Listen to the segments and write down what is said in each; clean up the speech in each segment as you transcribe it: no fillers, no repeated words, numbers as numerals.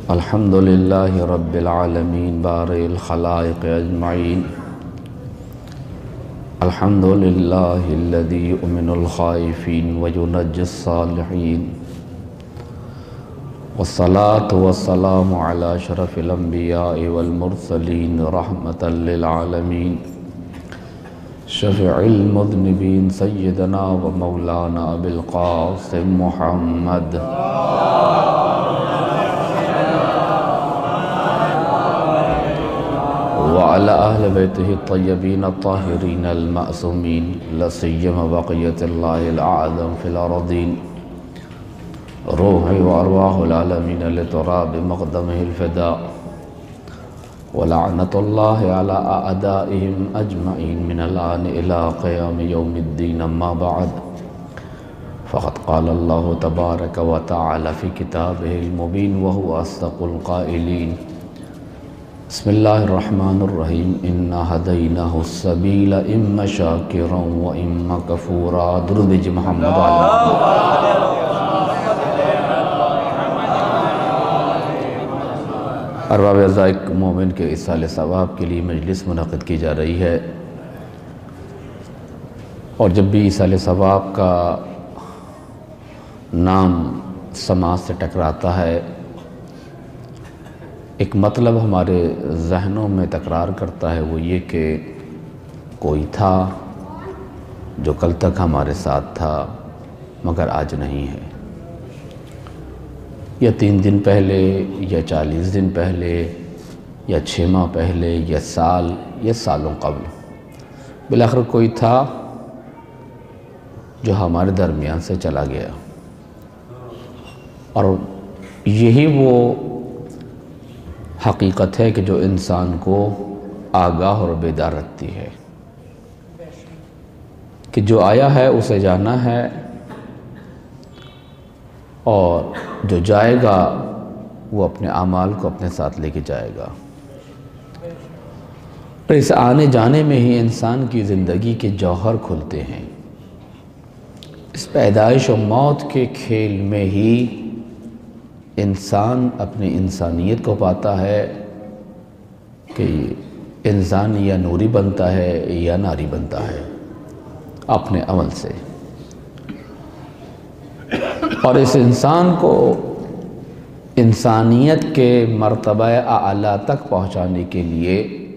الحمد للہ رب العالمین بارئ الخلائق اجمعین الحمد للہ الذی یؤمن الخائفین وینجی الصالحین والصلاة والسلام علی اشرف الانبیاء والمرسلین رحمة للعالمین شفیع المذنبین سیدنا و مولانا ابی القاسم محمد وعلى أهل بيته الطيبين الطاهرين المأسومين لا سيما بقية الله الأعظم في الأرضين روحي وأرواح العالمين لتراب مقدمه الفداء ولعنة الله على أعدائهم أجمعين من الآن إلى قيام يوم الدين. أما بعد فقد قال الله تبارك وتعالى في كتابه المبين وهو أصدق القائلين بسم اللہ الرحمن الرحیم انا ہدیناہ السبیل اما شاکرا و اما کفورا. درود بھیجئے محمد علیہ. ارباب اعزاء، ایک مومن کے ایصال ثواب کے لیے مجلس منعقد کی جا رہی ہے، اور جب بھی ایصال ثواب کا نام سماعت سے ٹکراتا ہے ایک مطلب ہمارے ذہنوں میں تکرار کرتا ہے، وہ یہ کہ کوئی تھا جو کل تک ہمارے ساتھ تھا مگر آج نہیں ہے، یا 3 دن پہلے یا 40 دن پہلے یا 6 ماہ پہلے یا سال یا سالوں قبل، بالآخر کوئی تھا جو ہمارے درمیان سے چلا گیا. اور یہی وہ حقیقت ہے کہ جو انسان کو آگاہ اور بیدار رکھتی ہے کہ جو آیا ہے اسے جانا ہے، اور جو جائے گا وہ اپنے اعمال کو اپنے ساتھ لے کے جائے گا. اور اس آنے جانے میں ہی انسان کی زندگی کے جوہر کھلتے ہیں. اس پیدائش و موت کے کھیل میں ہی انسان اپنی انسانیت کو پاتا ہے کہ انسان یا نوری بنتا ہے یا ناری بنتا ہے اپنے عمل سے. اور اس انسان کو انسانیت کے مرتبہ اعلیٰ تک پہنچانے کے لیے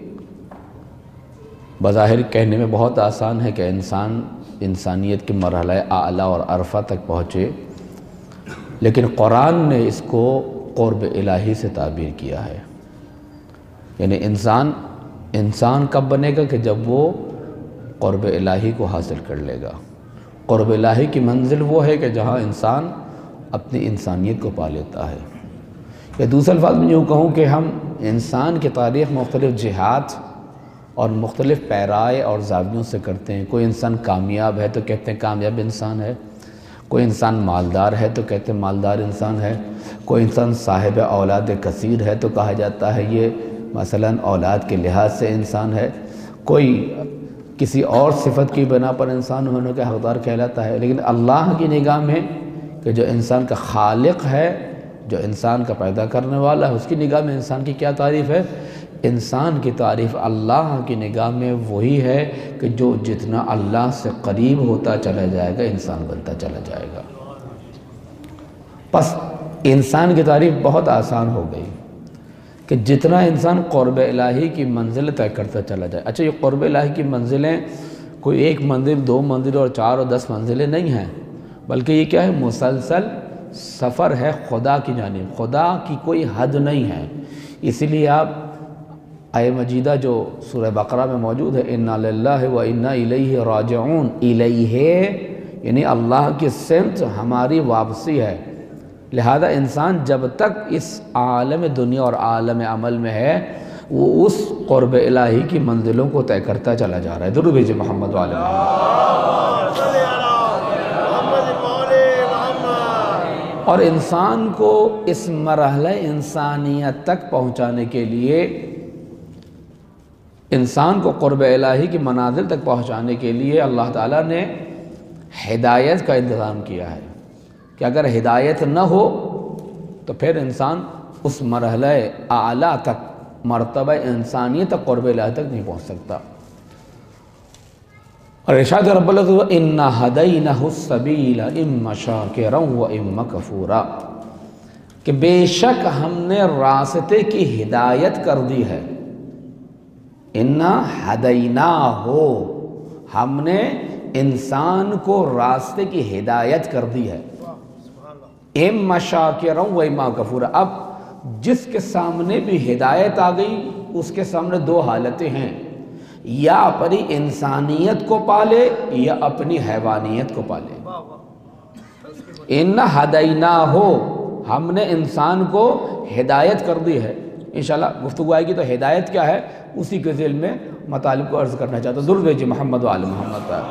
بظاہر کہنے میں بہت آسان ہے کہ انسان انسانیت کے مرحلہ اعلیٰ اور عرفہ تک پہنچے، لیکن قرآن نے اس کو قرب الہی سے تعبیر کیا ہے. یعنی انسان کب بنے گا کہ جب وہ قرب الہی کو حاصل کر لے گا. قرب الہی کی منزل وہ ہے کہ جہاں انسان اپنی انسانیت کو پا لیتا ہے. یا دوسرے الفاظ میں یوں کہوں کہ ہم انسان کی تاریخ مختلف جہات اور مختلف پیرائے اور زاویوں سے کرتے ہیں. کوئی انسان کامیاب ہے تو کہتے ہیں کامیاب انسان ہے، کوئی انسان مالدار ہے تو کہتے ہیں مالدار انسان ہے، کوئی انسان صاحب اولاد کثیر ہے تو کہا جاتا ہے یہ مثلا اولاد کے لحاظ سے انسان ہے، کوئی کسی اور صفت کی بنا پر انسان ہونے کا حقدار کہلاتا ہے. لیکن اللہ کی نگاہ میں کہ جو انسان کا خالق ہے، جو انسان کا پیدا کرنے والا ہے، اس کی نگاہ میں انسان کی کیا تعریف ہے؟ انسان کی تعریف اللہ کی نگاہ میں وہی ہے کہ جو جتنا اللہ سے قریب ہوتا چلا جائے گا انسان بنتا چلا جائے گا. پس انسان کی تعریف بہت آسان ہو گئی کہ جتنا انسان قرب الہی کی منزل طے کرتا چلا جائے. اچھا، یہ قرب الہی کی منزلیں کوئی 1 منزل 2 منزل اور 4 اور 10 منزلیں نہیں ہیں، بلکہ یہ کیا ہے؟ مسلسل سفر ہے خدا کی جانب. خدا کی کوئی حد نہیں ہے. اسی لیے آپ آیہ مجیدہ جو سورہ بقرہ میں موجود ہے، اِنَّا لِلَّهِ وَإِنَّا إِلَيْهِ رَاجِعُونَ، الیہ یعنی اللہ کی سمت ہماری واپسی ہے. لہذا انسان جب تک اس عالم دنیا اور عالم عمل میں ہے وہ اس قرب الہی کی منزلوں کو طے کرتا چلا جا رہا ہے. درود بھیجئے محمد علیہ محمد. اور انسان کو اس مرحلہ انسانیت تک پہنچانے کے لیے، انسان کو قرب الہی کی منازل تک پہنچانے کے لیے اللہ تعالیٰ نے ہدایت کا انتظام کیا ہے کہ اگر ہدایت نہ ہو تو پھر انسان اس مرحلہ اعلیٰ تک، مرتبہ انسانیت تک، قرب الہی تک نہیں پہنچ سکتا۔ اور ارشاد رب العزت اِنَّا هَدَيْنَهُ السَّبِيلَ إِمَّا شَاكِرًا وَإِمَّا كَفُورًا، کہ بے شک ہم نے راستے کی ہدایت کر دی ہے۔ اِنَّا هَدَيْنَاهُ، ہم نے انسان کو راستے کی ہدایت کر دی ہے۔ اِمَّا شَاكِرًا وَإِمَّا كَفُورًا، اب جس کے سامنے بھی ہدایت آ گئی اس کے سامنے دو حالتیں ہیں، یا اپنی انسانیت کو پالے یا اپنی حیوانیت کو پالے۔ اِنَّا هَدَيْنَاهُ، ہم نے انسان کو ہدایت کر دی ہے۔ انشاءاللہ گفتگو آئے گی تو ہدایت کیا ہے اسی کے ذیل میں مطالب کو عرض کرنا چاہتا ہوں۔ درود بھیجئے محمد و آل محمد پر۔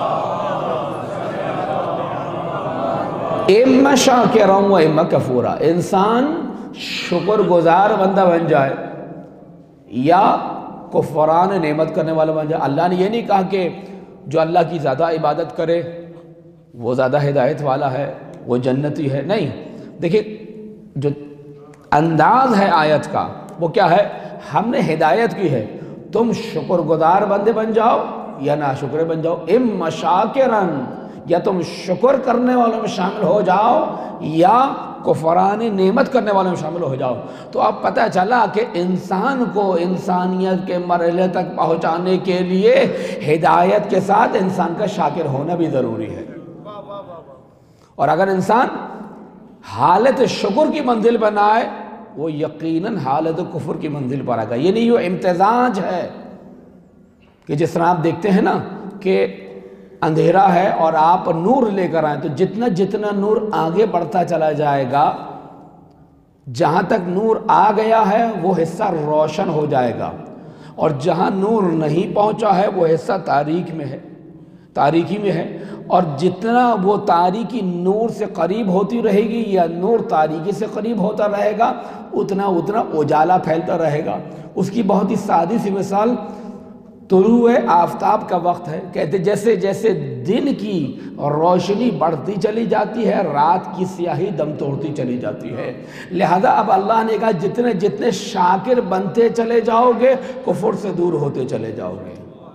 اِمَّا شَاكِرًا وَإِمَّا كَفُورًا، انسان شکر گزار بندہ بن جائے یا کفران نعمت کرنے والا بن جائے۔ اللہ نے یہ نہیں کہا کہ جو اللہ کی زیادہ عبادت کرے وہ زیادہ ہدایت والا ہے، وہ جنتی ہے، نہیں۔ دیکھیں جو انداز ہے آیت کا وہ کیا ہے، ہم نے ہدایت کی ہے، تم شکر گزار بندے بن جاؤ یا ناشکر بن جاؤ۔ اِمَّا شَاكِرًا، یا تم شکر کرنے والوں میں شامل ہو جاؤ یا کفران نعمت کرنے والوں میں شامل ہو جاؤ۔ تو اب پتہ چلا کہ انسان کو انسانیت کے مرحلے تک پہنچانے کے لیے ہدایت کے ساتھ انسان کا شاکر ہونا بھی ضروری ہے۔ اور اگر انسان حالت شکر کی منزل بنائے وہ یقیناً حالت کفر کی منزل پر آئے گا۔ یہ نہیں وہ امتزاج ہے کہ جس طرح آپ دیکھتے ہیں نا کہ اندھیرا ہے اور آپ نور لے کر آئیں تو جتنا جتنا نور آگے بڑھتا چلا جائے گا، جہاں تک نور آ گیا ہے وہ حصہ روشن ہو جائے گا، اور جہاں نور نہیں پہنچا ہے وہ حصہ تاریکی میں ہے۔ اور جتنا وہ تاریکی نور سے قریب ہوتی رہے گی یا نور تاریکی سے قریب ہوتا رہے گا اتنا اجالا پھیلتا رہے گا۔ اس کی بہت ہی سادی سی مثال طلوع آفتاب کا وقت ہے۔ کہتے جیسے جیسے دن کی روشنی بڑھتی چلی جاتی ہے رات کی سیاہی دم توڑتی چلی جاتی ہے۔ لہذا اب اللہ نے کہا جتنے جتنے شاکر بنتے چلے جاؤ گے کفر سے دور ہوتے چلے جاؤ گے۔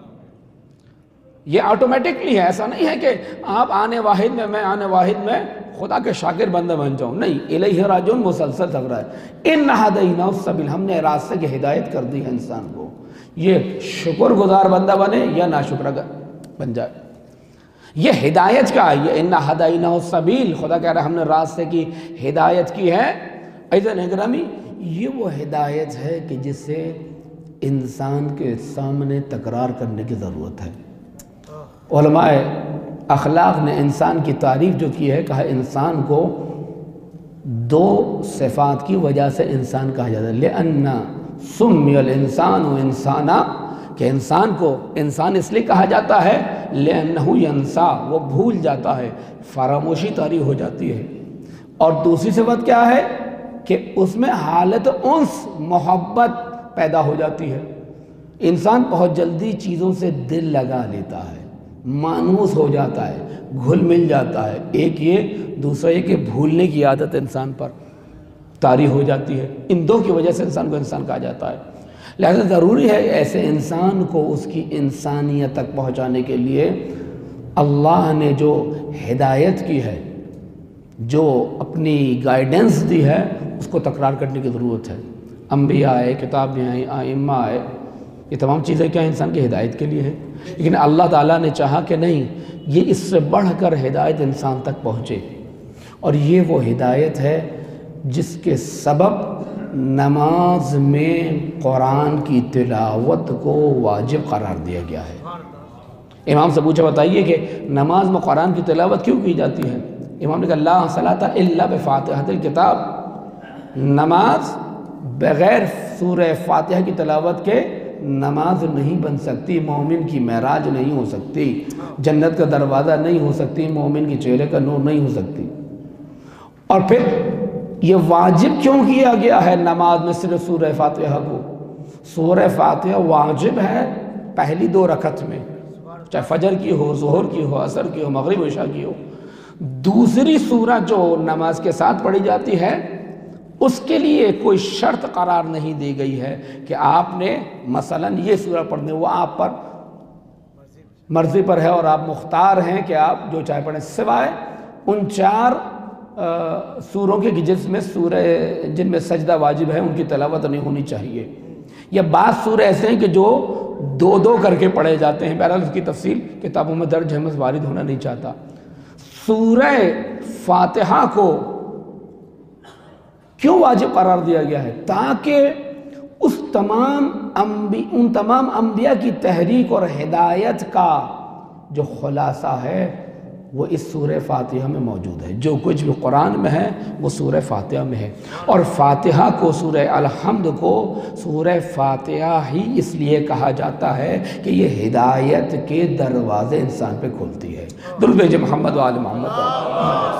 یہ آٹومیٹکلی ہے، ایسا نہیں ہے کہ آپ آنے واحد میں میں آنے واحد میں خدا کے شاکر بندہ بن جاؤں، نہیں، الیہ راجعون مسلسل تک رہا ہے۔ اِنَّا هَدَيْنَاهُ السَّبِيلَ، ہم نے راستے کے ہدایت کر دی ہے انسان کو، یہ شکر گزار بندہ بنے یا ناشکر بن جائے۔ یہ ہدایت کا ہے، یہ اِنَّا هَدَيْنَاهُ السَّبِيلَ، خدا کہہ رہا ہے ہم نے راستے کی ہدایت کی ہے۔ عزیزان اکرامی، یہ وہ ہدایت ہے کہ جس سے انسان کے سامنے تکرار کرنے کی ضرورت ہے۔ علماء اخلاق نے انسان کی تعریف جو کی ہے، کہا انسان کو دو صفات کی وجہ سے انسان کہا جاتا ہے، لِأَنَّ سُمِّيَ الْإِنسَانُ إِنسَانًا، کہ انسان کو انسان اس لیے کہا جاتا ہے لِأَنَّهُ يَنْسَى، وہ بھول جاتا ہے، فراموشی طاری ہو جاتی ہے۔ اور دوسری صفت کیا ہے کہ اس میں حالت انس، محبت پیدا ہو جاتی ہے۔ انسان بہت جلدی چیزوں سے دل لگا لیتا ہے، مانوس ہو جاتا ہے، گھل مل جاتا ہے۔ ایک یہ، دوسرا یہ کہ بھولنے کی عادت انسان پر طاری ہو جاتی ہے۔ ان دو کی وجہ سے انسان کو انسان کہا جاتا ہے۔ لہذا ضروری ہے ایسے انسان کو اس کی انسانیت تک پہنچانے کے لیے اللہ نے جو ہدایت کی ہے، جو اپنی گائیڈنس دی ہے، اس کو تکرار کرنے کی ضرورت ہے۔ انبیاء آئے، کتابیں آئیں، ائمہ آئے، یہ تمام چیزیں کیا انسان کی ہدایت کے لیے ہے، لیکن اللہ تعالیٰ نے چاہا کہ نہیں، یہ اس سے بڑھ کر ہدایت انسان تک پہنچے، اور یہ وہ ہدایت ہے جس کے سبب نماز میں قرآن کی تلاوت کو واجب قرار دیا گیا ہے۔ امام سے پوچھا بتائیے کہ نماز میں قرآن کی تلاوت کیوں کی جاتی ہے؟ امام نے کہا لا صلاۃ الا بفاتحۃ الکتاب، نماز بغیر سورہ فاتحہ کی تلاوت کے نماز نہیں بن سکتی، مومن کی معراج نہیں ہو سکتی، جنت کا دروازہ نہیں ہو سکتی، مومن کے چہرے کا نور نہیں ہو سکتی۔ اور پھر یہ واجب کیوں کیا گیا ہے نماز میں صرف سورہ فاتحہ کو؟ سورہ فاتحہ واجب ہے پہلی 2 رکعت میں، چاہے فجر کی ہو، ظہر کی ہو، عصر کی ہو، مغرب عشاء کی ہو۔ دوسری سورہ جو نماز کے ساتھ پڑھی جاتی ہے اس کے لیے کوئی شرط قرار نہیں دی گئی ہے کہ آپ نے مثلاً یہ سورہ پڑھنے، وہ آپ پر مرضی پر ہے اور آپ مختار ہیں کہ آپ جو چاہے پڑھیں، سوائے ان 4 سوروں کے جن میں سجدہ واجب ہے، ان کی تلاوت نہیں ہونی چاہیے، یا بعض سورے ایسے ہیں کہ جو 2 کر کے پڑھے جاتے ہیں، بہرحال اس کی تفصیل کتابوں میں درج ہے، میں وارد ہونا نہیں چاہتا۔ سورہ فاتحہ کو کیوں واجب قرار دیا گیا ہے؟ تاکہ ان تمام انبیاء کی تحریک اور ہدایت کا جو خلاصہ ہے وہ اس سورہ فاتحہ میں موجود ہے۔ جو کچھ بھی قرآن میں ہے وہ سورہ فاتحہ میں ہے، اور فاتحہ کو، سورہ الحمد کو سورہ فاتحہ ہی اس لیے کہا جاتا ہے کہ یہ ہدایت کے دروازے انسان پہ کھولتی ہے۔ درود بھیجیں محمد و آل محمد۔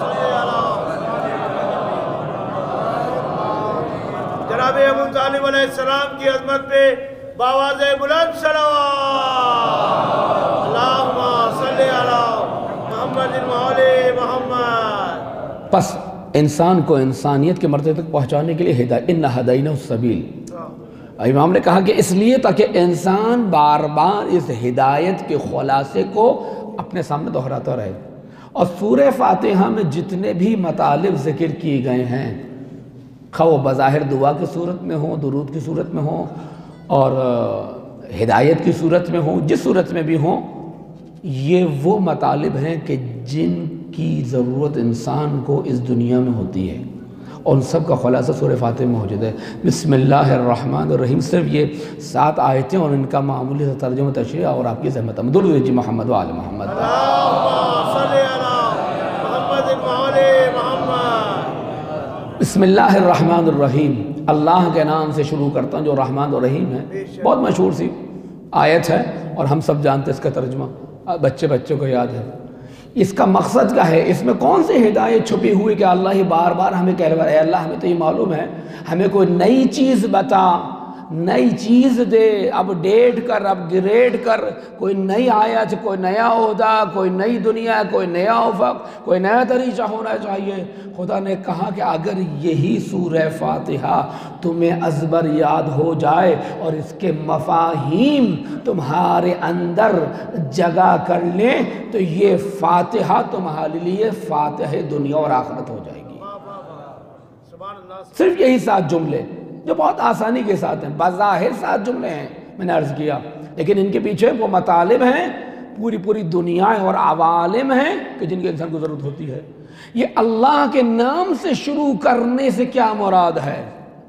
جناب ابو طالب علیہ السلام کی عظمت پہ بآواز بلند صلوات، اللہم صلی علی محمد مولا محمد۔ پس انسان کو انسانیت کے مرتبے تک پہنچانے کے لیے ہدایت، اِنَّا ہَدَيْنَاهُ السَّبِيلَ، امام نے کہا کہ اس لیے تاکہ انسان بار بار اس ہدایت کے خلاصے کو اپنے سامنے دہراتا رہے۔ اور سورہ فاتحہ میں جتنے بھی مطالب ذکر کیے گئے ہیں، خواہ وہ بظاہر دعا کی صورت میں ہوں، درود کی صورت میں ہوں، اور ہدایت کی صورت میں ہوں، جس صورت میں بھی ہوں، یہ وہ مطالب ہیں کہ جن کی ضرورت انسان کو اس دنیا میں ہوتی ہے، اور ان سب کا خلاصہ سورہ فاتحہ میں موجود ہے۔ بسم اللہ الرحمن الرحیم، صرف یہ 7 آیتیں اور ان کا معمولی سا ترجمہ تشریح اور آپ کی زحمت۔ درود بھیجیں محمد و آل محمد۔ اللہم صلی علی محمد مولا محمد۔ بسم اللہ الرحمن الرحیم، اللہ کے نام سے شروع کرتا ہوں جو رحمان و رحیم ہے۔ بہت مشہور سی آیت ہے اور ہم سب جانتے ہیں اس کا ترجمہ، بچوں کو یاد ہے۔ اس کا مقصد کیا ہے؟ اس میں کون سی ہدایت چھپی ہوئی کہ اللہ ہی بار بار ہمیں کہہ رہا ہے، اے اللہ ہمیں تو یہ معلوم ہے، ہمیں کوئی نئی چیز بتا، نئی چیز دے، اپ ڈیٹ کر، اپ گریڈ کر، کوئی نئی آیت، کوئی نیا عہدہ، کوئی نئی دنیا، کوئی نیا افق، کوئی نیا طریقہ ہونا چاہیے۔ خدا نے کہا کہ اگر یہی سورہ فاتحہ تمہیں ازبر یاد ہو جائے اور اس کے مفاہیم تمہارے اندر جگہ کر لیں تو یہ فاتحہ تمہارے لیے فاتح دنیا اور آخرت ہو جائے گی۔ صرف یہی 7 جملے جو بہت آسانی کے ساتھ ہیں، بظاہر 7 جملے ہیں، میں نے عرض کیا، لیکن ان کے پیچھے وہ مطالب ہیں، پوری دنیا اور عوالم ہیں کہ جن کے انسان کو ضرورت ہوتی ہے۔ یہ اللہ کے نام سے شروع کرنے سے کیا مراد ہے؟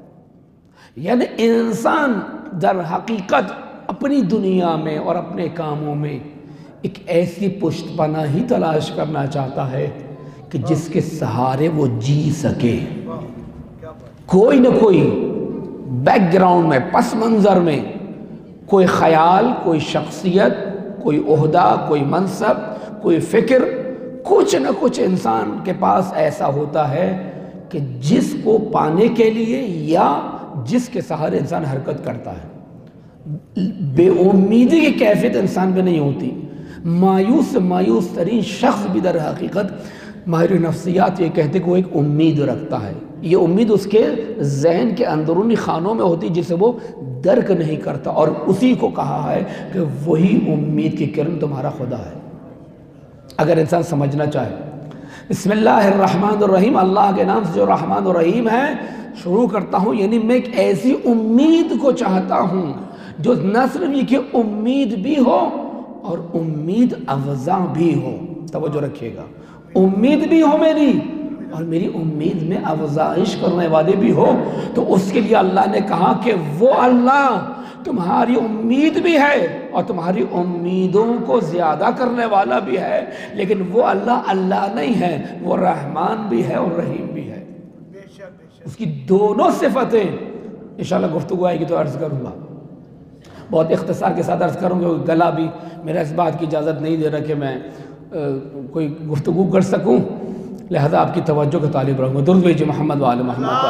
یعنی انسان در حقیقت اپنی دنیا میں اور اپنے کاموں میں ایک ایسی پشت پناہی تلاش کرنا چاہتا ہے کہ جس کے سہارے وہ جی سکے، کوئی نہ کوئی بیک گراؤنڈ میں، پس منظر میں کوئی خیال، کوئی شخصیت، کوئی عہدہ، کوئی منصب، کوئی فکر، کچھ نہ کچھ انسان کے پاس ایسا ہوتا ہے کہ جس کو پانے کے لیے یا جس کے سہارے انسان حرکت کرتا ہے۔ بے امیدی کی کیفیت انسان پہ نہیں ہوتی۔ مایوس سے مایوس ترین شخص بھی در حقیقت ماہر نفسیات یہ کہتے کہ وہ ایک امید رکھتا ہے۔ یہ امید اس کے ذہن کے اندرونی خانوں میں ہوتی جسے وہ درک نہیں کرتا، اور اسی کو کہا ہے کہ وہی امید کی کرن تمہارا خدا ہے۔ اگر انسان سمجھنا چاہے، بسم اللہ الرحمن الرحیم، اللہ کے نام سے جو رحمان الرحیم ہے شروع کرتا ہوں، یعنی میں ایک ایسی امید کو چاہتا ہوں جو نہ صرف یہ کہ امید بھی ہو اور امید افزا بھی ہو۔ توجہ رکھیے گا، امید بھی ہو میری اور میری امید میں افزائش کرنے والے بھی ہو۔ تو اس کے لیے اللہ نے کہا کہ وہ اللہ تمہاری امید بھی ہے اور تمہاری امیدوں کو زیادہ کرنے والا بھی ہے، لیکن وہ اللہ نہیں ہے، وہ رحمان بھی ہے اور رحیم بھی ہے۔ اس کی دونوں صفتیں انشاءاللہ گفتگو آئے گی تو عرض کروں گا، بہت اختصار کے ساتھ عرض کروں گا، گلا بھی میرا اس بات کی اجازت نہیں دے رہا کہ میں کوئی گفتگو کر سکوں، لہذا آپ کی توجہ کا طالب رہوں گا۔ درود بھیجیں محمد و آل محمد۔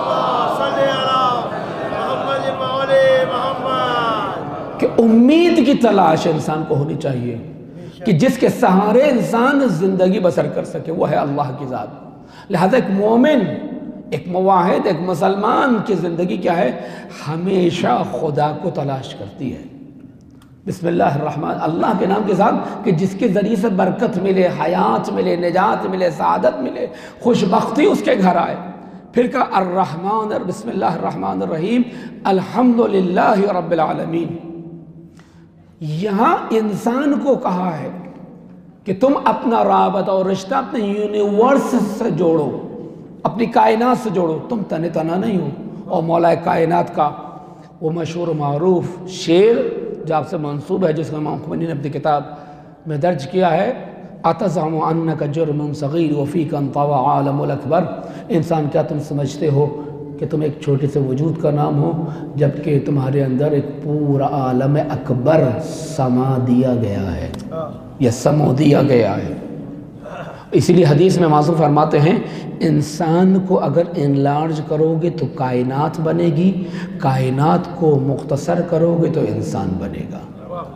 کہ امید کی تلاش انسان کو ہونی چاہیے کہ جس کے سہارے انسان زندگی بسر کر سکے، وہ ہے اللہ کی ذات۔ لہذا ایک مومن ایک موحد، ایک مسلمان کی زندگی کیا ہے؟ ہمیشہ خدا کو تلاش کرتی ہے۔ بسم اللہ الرحمن، اللہ کے نام کے ساتھ کہ جس کے ذریعے سے برکت ملے، حیات ملے، نجات ملے، سعادت ملے، خوشبختی اس کے گھر آئے۔ پھر کہا الرحمن، بسم اللہ الرحمن الرحیم، الحمدللہ رب العالمین۔ یہاں انسان کو کہا ہے کہ تم اپنا رابطہ اور رشتہ اپنے یونیورس سے جوڑو، اپنی کائنات سے جوڑو، تم تن تنہا نہیں ہو۔ اور مولا کائنات کا وہ مشہور معروف شعر جو آپ سے منسوب ہے، جس کو امام خمینی نے اپنی کتاب میں درج کیا ہے، اتزعم انک جرم صغیر وفیک انطوى عالم الاکبر، انسان کیا تم سمجھتے ہو کہ تم ایک چھوٹے سے وجود کا نام ہو، جبکہ تمہارے اندر ایک پورا عالم اکبر سما دیا گیا ہے یا سمو دیا گیا ہے۔ اسی لیے حدیث میں معصوم فرماتے ہیں انسان کو اگر انلارج کرو گے تو کائنات بنے گی، کائنات کو مختصر کرو گے تو انسان بنے گا۔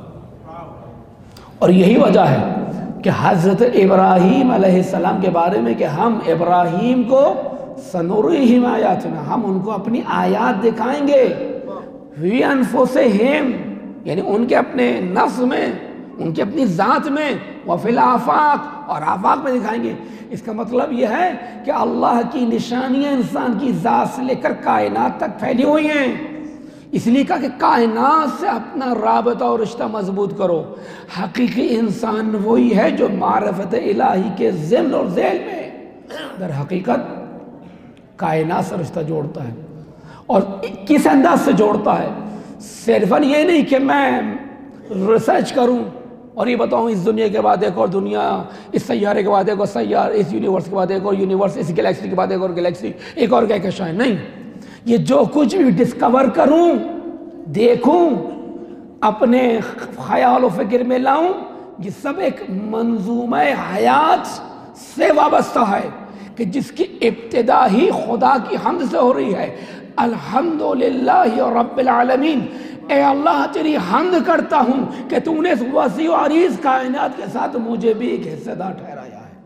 اور یہی وجہ ہے کہ حضرت ابراہیم علیہ السلام کے بارے میں کہ ہم ابراہیم کو سنریہم آیاتنا، ہم ان کو اپنی آیات دکھائیں گے، فی انفسہم، یعنی ان کے اپنے نفس میں، ان کی اپنی ذات میں، وفی الآفاق، اور آفاق میں دکھائیں گے۔ اس کا مطلب یہ ہے کہ اللہ کی نشانیاں انسان کی ذات سے لے کر کائنات تک پھیلی ہوئی ہیں۔ اس لیے کہا کہ کائنات سے اپنا رابطہ اور رشتہ مضبوط کرو۔ حقیقی انسان وہی ہے جو معرفت الہی کے ضمن اور ذیل میں در حقیقت کائنات سے رشتہ جوڑتا ہے۔ اور کس انداز سے جوڑتا ہے؟ صرفاً یہ نہیں کہ میں ریسرچ کروں اور یہ بتاؤں اس دنیا کے بعد ایک اور دنیا، اس سیارے کے بعد ایک اور سیارہ، اس یونیورس کے بعد ایک اور یونیورس، اس گلیکسی کے بعد ایک اور گلیکسی، ایک اور کہکشاں، نہیں، یہ جو کچھ بھی ڈسکور کروں، دیکھوں، اپنے خیال و فکر میں لاؤں، یہ سب ایک منظومہ حیات سے وابستہ ہے کہ جس کی ابتدا ہی خدا کی حمد سے ہو رہی ہے۔ الحمدللہ رب العالمین، اے اللہ تیری حمد کرتا ہوں کہ تو نے اس وسیع و عریض کائنات کے ساتھ مجھے بھی ایک حصہ دار ٹھہرایا ہے،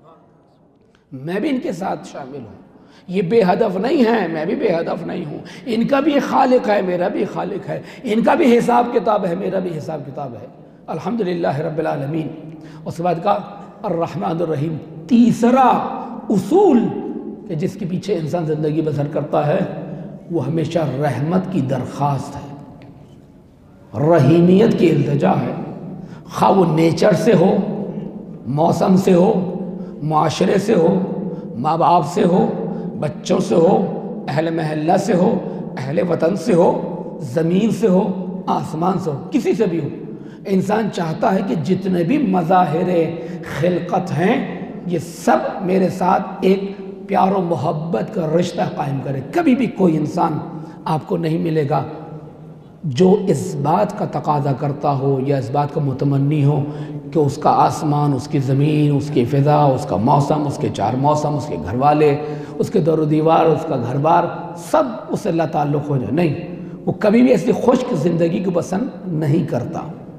میں بھی ان کے ساتھ شامل ہوں۔ یہ بے ہدف نہیں ہے، میں بھی بے ہدف نہیں ہوں، ان کا بھی خالق ہے، میرا بھی خالق ہے، ان کا بھی حساب کتاب ہے، میرا بھی حساب کتاب ہے۔ الحمدللہ رب العالمین۔ اس کے بعد کہا الرحمن الرحیم، تیسرا اصول کہ جس کے پیچھے انسان زندگی بسر کرتا ہے وہ ہمیشہ رحمت کی درخواست ہے، رحیمیت کی التجا ہے، خواہ وہ نیچر سے ہو، موسم سے ہو، معاشرے سے ہو، ماں باپ سے ہو، بچوں سے ہو، اہل محلہ سے ہو، اہل وطن سے ہو، زمین سے ہو، آسمان سے ہو، کسی سے بھی ہو۔ انسان چاہتا ہے کہ جتنے بھی مظاہر خلقت ہیں یہ سب میرے ساتھ ایک پیار و محبت کا رشتہ قائم کرے۔ کبھی بھی کوئی انسان آپ کو نہیں ملے گا جو اس بات کا تقاضا کرتا ہو یا اس بات کا متمنی ہو کہ اس کا آسمان، اس کی زمین، اس کی فضا، اس کا موسم، اس کے چار موسم، اس کے گھر والے، اس کے دور و دیوار، اس کا گھر بار، سب اس سے اللہ تعلق ہو جائے۔ نہیں، وہ کبھی بھی ایسی خشک زندگی کو پسند نہیں کرتا۔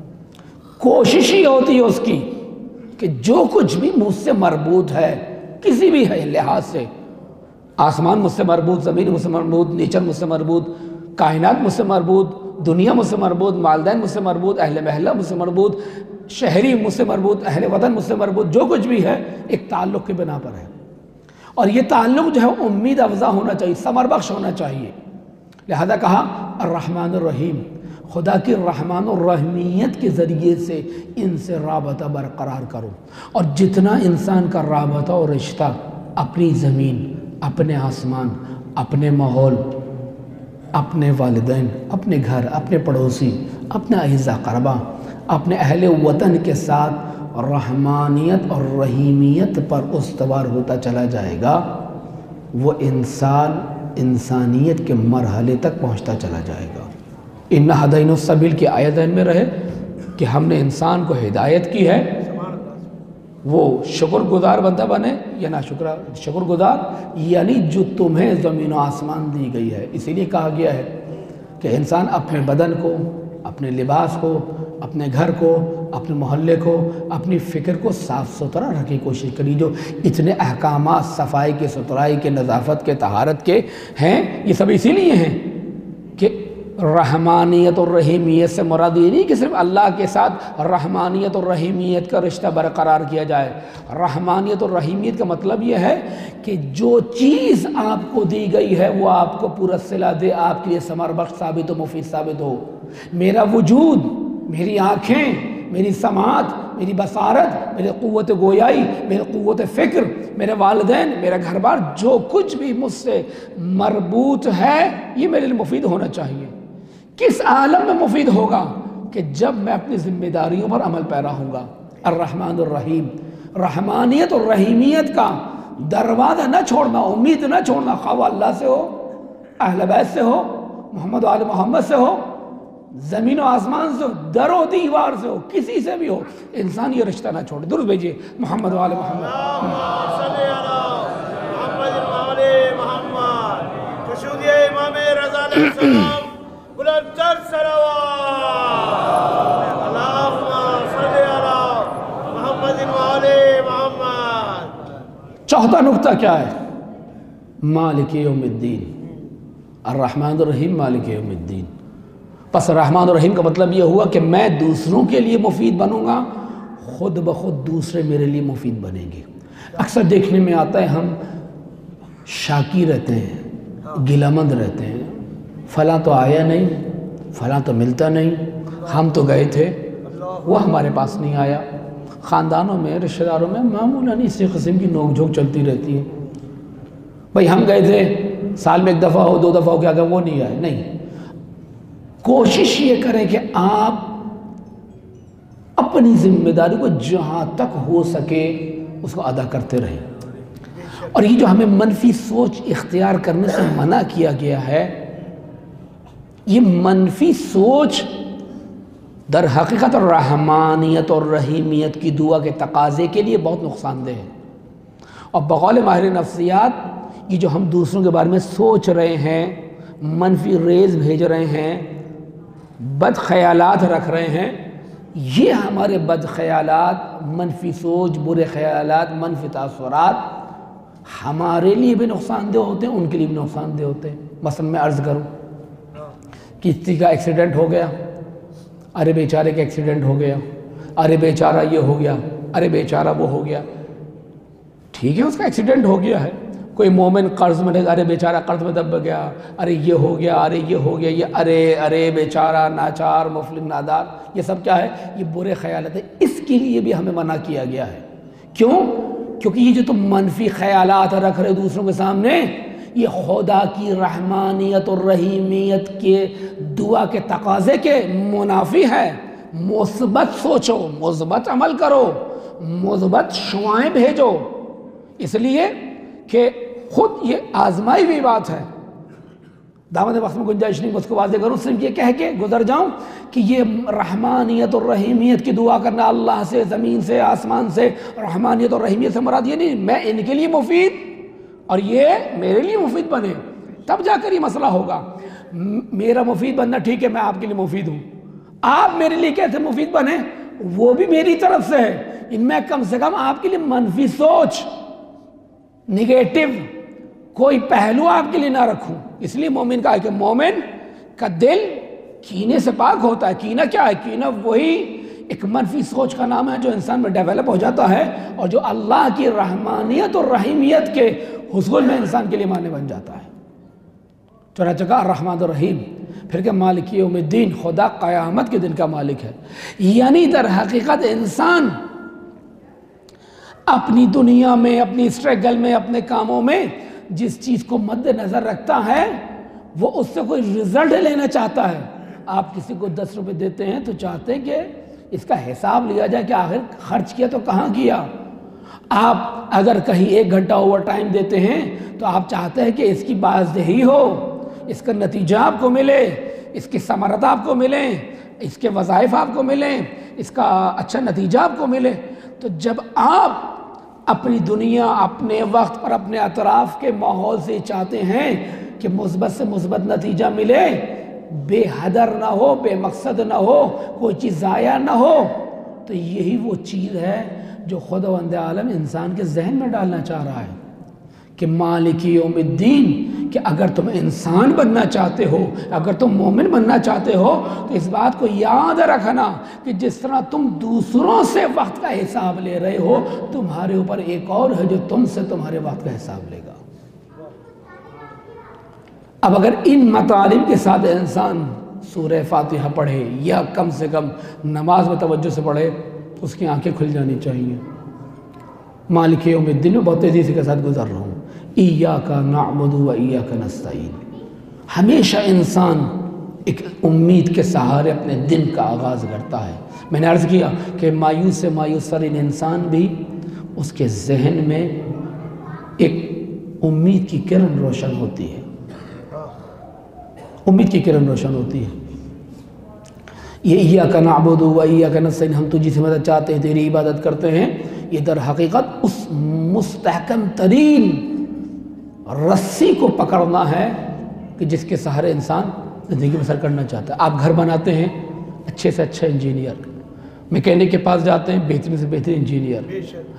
کوشش ہی ہوتی ہے اس کی کہ جو کچھ بھی مجھ سے مربوط ہے کسی بھی لحاظ سے، آسمان مجھ سے مربوط، زمین مجھ سے مربوط، نیچر مجھ سے مربوط، کائنات مجھ سے مربوط، دنیا مجھ سے مربوط، والدین مجھ سے مربوط، اہل محلہ مجھ سے مربوط، شہری مجھ سے مربوط، اہل وطن مجھ سے مربوط، جو کچھ بھی ہے ایک تعلق کی بنا پر ہے۔ اور یہ تعلق جو ہے امید افزا ہونا چاہیے، ثمر بخش ہونا چاہیے۔ لہذا کہا الرحمن الرحیم، خدا کی رحمان الرحیمیت کے ذریعے سے ان سے رابطہ برقرار کرو۔ اور جتنا انسان کا رابطہ اور رشتہ اپنی زمین، اپنے آسمان، اپنے ماحول، اپنے والدین، اپنے گھر، اپنے پڑوسی، اپنے اعزا قربا، اپنے اہل وطن کے ساتھ رحمانیت اور رحیمیت پر استوار ہوتا چلا جائے گا، وہ انسان انسانیت کے مرحلے تک پہنچتا چلا جائے گا۔ اِنَّا هَدَيْنَا السَّبِيلَ کی آیت ذہن میں رہے کہ ہم نے انسان کو ہدایت کی ہے، وہ شکر گزار بندہ بنے یا نہ شکر گزار، یعنی جو تمہیں زمین و آسمان دی گئی ہے۔ اسی لیے کہا گیا ہے کہ انسان اپنے بدن کو، اپنے لباس کو، اپنے گھر کو، اپنے محلے کو، اپنی فکر کو صاف ستھرا رکھنے کی کوشش کری۔ جو اتنے احکامات صفائی کے، ستھرائی کے، نظافت کے، طہارت کے ہیں، یہ سب اسی لیے ہیں کہ رحمانیت اور رحیمیت سے مراد یہ نہیں کہ صرف اللہ کے ساتھ رحمانیت اور رحیمیت کا رشتہ برقرار کیا جائے۔ رحمانیت اور رحیمیت کا مطلب یہ ہے کہ جو چیز آپ کو دی گئی ہے وہ آپ کو پورا صلہ دے، آپ کے لیے ثمر بخش ثابت ہو، مفید ثابت ہو۔ میرا وجود، میری آنکھیں، میری سماعت، میری بصارت، میری قوت گویائی، میری قوت فکر، میرے والدین، میرا گھر بار، جو کچھ بھی مجھ سے مربوط ہے یہ میرے لیے مفید ہونا چاہیے۔ کس عالم میں مفید ہوگا؟ کہ جب میں اپنی ذمہ داریوں پر عمل پیرا ہوں گا۔ الرحمن الرحیم، رحمانیت اور رحیمیت کا دروازہ نہ چھوڑنا، امید نہ چھوڑنا، خواہ وہ اللہ سے ہو، اہل بیت سے ہو، محمد و آل محمد سے ہو، زمین و آسمان سے ہو، در و دیوار سے ہو، کسی سے بھی ہو، انسان یہ رشتہ نہ چھوڑے۔ درود بھیجیے محمد و آل محمد۔ صلی اللہ محمد و آل محمد۔ خشودی امام رضا علیہ السلام بلند تر صلوات۔ اللہم صلی علی محمد و آل محمد۔ چوتھا نقطہ کیا ہے؟ مالک یوم الدین، الرحمن الرحیم مالک یوم الدین۔ پس رحمان الرحیم کا مطلب یہ ہوا کہ میں دوسروں کے لیے مفید بنوں گا، خود بخود دوسرے میرے لیے مفید بنیں گے۔ اکثر دیکھنے میں آتا ہے ہم شاکی رہتے ہیں، گلامند رہتے ہیں، فلاں تو آیا نہیں، فلاں تو ملتا نہیں، ہم تو گئے تھے وہ ہمارے پاس نہیں آیا۔ خاندانوں میں، رشتہ داروں میں معمولاً اسی قسم کی نوک جھوک چلتی رہتی ہے۔ بھئی ہم گئے تھے، سال میں ایک دفعہ ہو، 2 دفعہ ہو، کیا کہ وہ نہیں آئے۔ نہیں، کوشش یہ کریں کہ آپ اپنی ذمہ داری کو جہاں تک ہو سکے اس کو ادا کرتے رہیں۔ اور یہ جو ہمیں منفی سوچ اختیار کرنے سے منع کیا گیا ہے، یہ منفی سوچ در حقیقت رحمانیت اور رحیمیت کی دعا کے تقاضے کے لیے بہت نقصان دہ ہے۔ اور بقول ماہر نفسیات، یہ جو ہم دوسروں کے بارے میں سوچ رہے ہیں، منفی ریز بھیج رہے ہیں، بد خیالات رکھ رہے ہیں، یہ ہمارے بد خیالات، منفی سوچ، برے خیالات، منفی تاثرات ہمارے لیے بھی نقصان دہ ہوتے ہیں، ان کے لیے بھی نقصان دہ ہوتے ہیں۔ مثلا میں عرض کروں، کشتی کا ایکسیڈنٹ ہو گیا، ارے بیچارے کا ایکسیڈنٹ ہو گیا، ارے بیچارہ یہ ہو گیا، ارے بیچارہ وہ ہو گیا۔ ٹھیک ہے، اس کا ایکسیڈنٹ ہو گیا ہے۔ کوئی مومن قرض میں رہے گا، ارے بیچارہ قرض میں دب گیا، ارے یہ ہو گیا، ارے یہ ہو گیا، یہ ارے بیچارہ ناچار، مفلس، نادار، یہ سب کیا ہے؟ یہ برے خیالات ہیں۔ اس کے لیے بھی ہمیں منع کیا گیا ہے۔ کیوں؟ کیونکہ یہ جو تم منفی خیالات رکھ رہے دوسروں کے سامنے، یہ خدا کی رحمانیت اور رحیمیت کے دعا کے تقاضے کے منافی ہے۔ مثبت سوچو، مثبت عمل کرو، مثبت شعائیں بھیجو، اس لیے کہ خود یہ آزمائی ہوئی بات ہے۔ دامن وقت میں گنجائش نہیں، اس کو واضح کروں، صرف یہ کہہ کے گزر جاؤں کہ یہ رحمانیت اور رحیمیت کی دعا کرنا، اللہ سے، زمین سے، آسمان سے، رحمانیت اور رحیمیت سے مراد یہ نہیں میں ان کے لیے مفید اور یہ میرے لیے مفید بنے، تب جا کر یہ مسئلہ ہوگا۔ میرا مفید بننا ٹھیک ہے، میں آپ کے لیے مفید ہوں، آپ میرے لیے کیسے مفید بنے وہ بھی میری طرف سے ہے۔ ان میں کم سے کم آپ کے لیے منفی سوچ، نگیٹو کوئی پہلو آپ کے لیے نہ رکھوں۔ اس لیے مومن کا ہے کہ مومن کا دل کینے سے پاک ہوتا ہے۔ کینہ کیا ہے؟ کینہ وہی ایک منفی سوچ کا نام ہے جو انسان میں ڈیولپ ہو جاتا ہے اور جو اللہ کی رحمانیت اور رحیمیت کے حصول میں انسان کے لیے معنی بن جاتا ہے۔ چنانچہ کہا الرحمن الرحیم، پھر کہ مالک یوم الدین، خدا قیامت کے دن کا مالک ہے۔ یعنی در حقیقت انسان اپنی دنیا میں، اپنی اسٹرگل میں، اپنے کاموں میں جس چیز کو مد نظر رکھتا ہے وہ اس سے کوئی رزلٹ لینا چاہتا ہے۔ آپ کسی کو 10 روپے دیتے ہیں تو چاہتے ہیں کہ اس کا حساب لیا جائے کہ آخر خرچ کیا تو کہاں کیا۔ آپ اگر کہیں 1 گھنٹہ اوور ٹائم دیتے ہیں تو آپ چاہتے ہیں کہ اس کی بازدہی ہو، اس کا نتیجہ آپ کو ملے، اس کی ثمرات آپ کو ملیں، اس کے وظائف آپ کو ملیں، اس کا اچھا نتیجہ آپ کو ملے۔ تو جب آپ اپنی دنیا، اپنے وقت اور اپنے اطراف کے ماحول سے چاہتے ہیں کہ مثبت سے مثبت نتیجہ ملے، بے ہدر نہ ہو، بے مقصد نہ ہو، کوئی چیز ضائع نہ ہو، تو یہی وہ چیز ہے جو خداوند عالم انسان کے ذہن میں ڈالنا چاہ رہا ہے کہ مالک یوم الدین، کہ اگر تم انسان بننا چاہتے ہو، اگر تم مومن بننا چاہتے ہو تو اس بات کو یاد رکھنا کہ جس طرح تم دوسروں سے وقت کا حساب لے رہے ہو، تمہارے اوپر ایک اور ہے جو تم سے تمہارے وقت کا حساب لے گا۔ اب اگر ان مطالب کے ساتھ انسان سورہ فاتحہ پڑھے یا کم سے کم نماز میں توجہ سے پڑھے، اس کی آنکھیں کھل جانی چاہیے۔ مالک یوم الدین میں بہت تیزی سے کے ساتھ گزر رہا ہوں، ایاک نعبد و ایاک نستعین۔ ہمیشہ انسان ایک امید کے سہارے اپنے دن کا آغاز کرتا ہے۔ میں نے عرض کیا کہ مایوس سے مایوس ترین انسان بھی اس کے ذہن میں ایک امید کی کرن روشن ہوتی ہے، امید کی کرن روشن ہوتی ہے۔ یہ ایاک نعبد و ایاک نستعین، ہم تجھی سے مدد چاہتے ہیں، تیری عبادت کرتے ہیں، یہ در حقیقت اس مستحکم ترین رسی کو پکڑنا ہے کہ جس کے سہارے انسان زندگی بسر کرنا چاہتا ہے۔ آپ گھر بناتے ہیں، اچھے سے اچھا انجینئر، میکینک کے پاس جاتے ہیں، بہترین سے بہترین انجینئر۔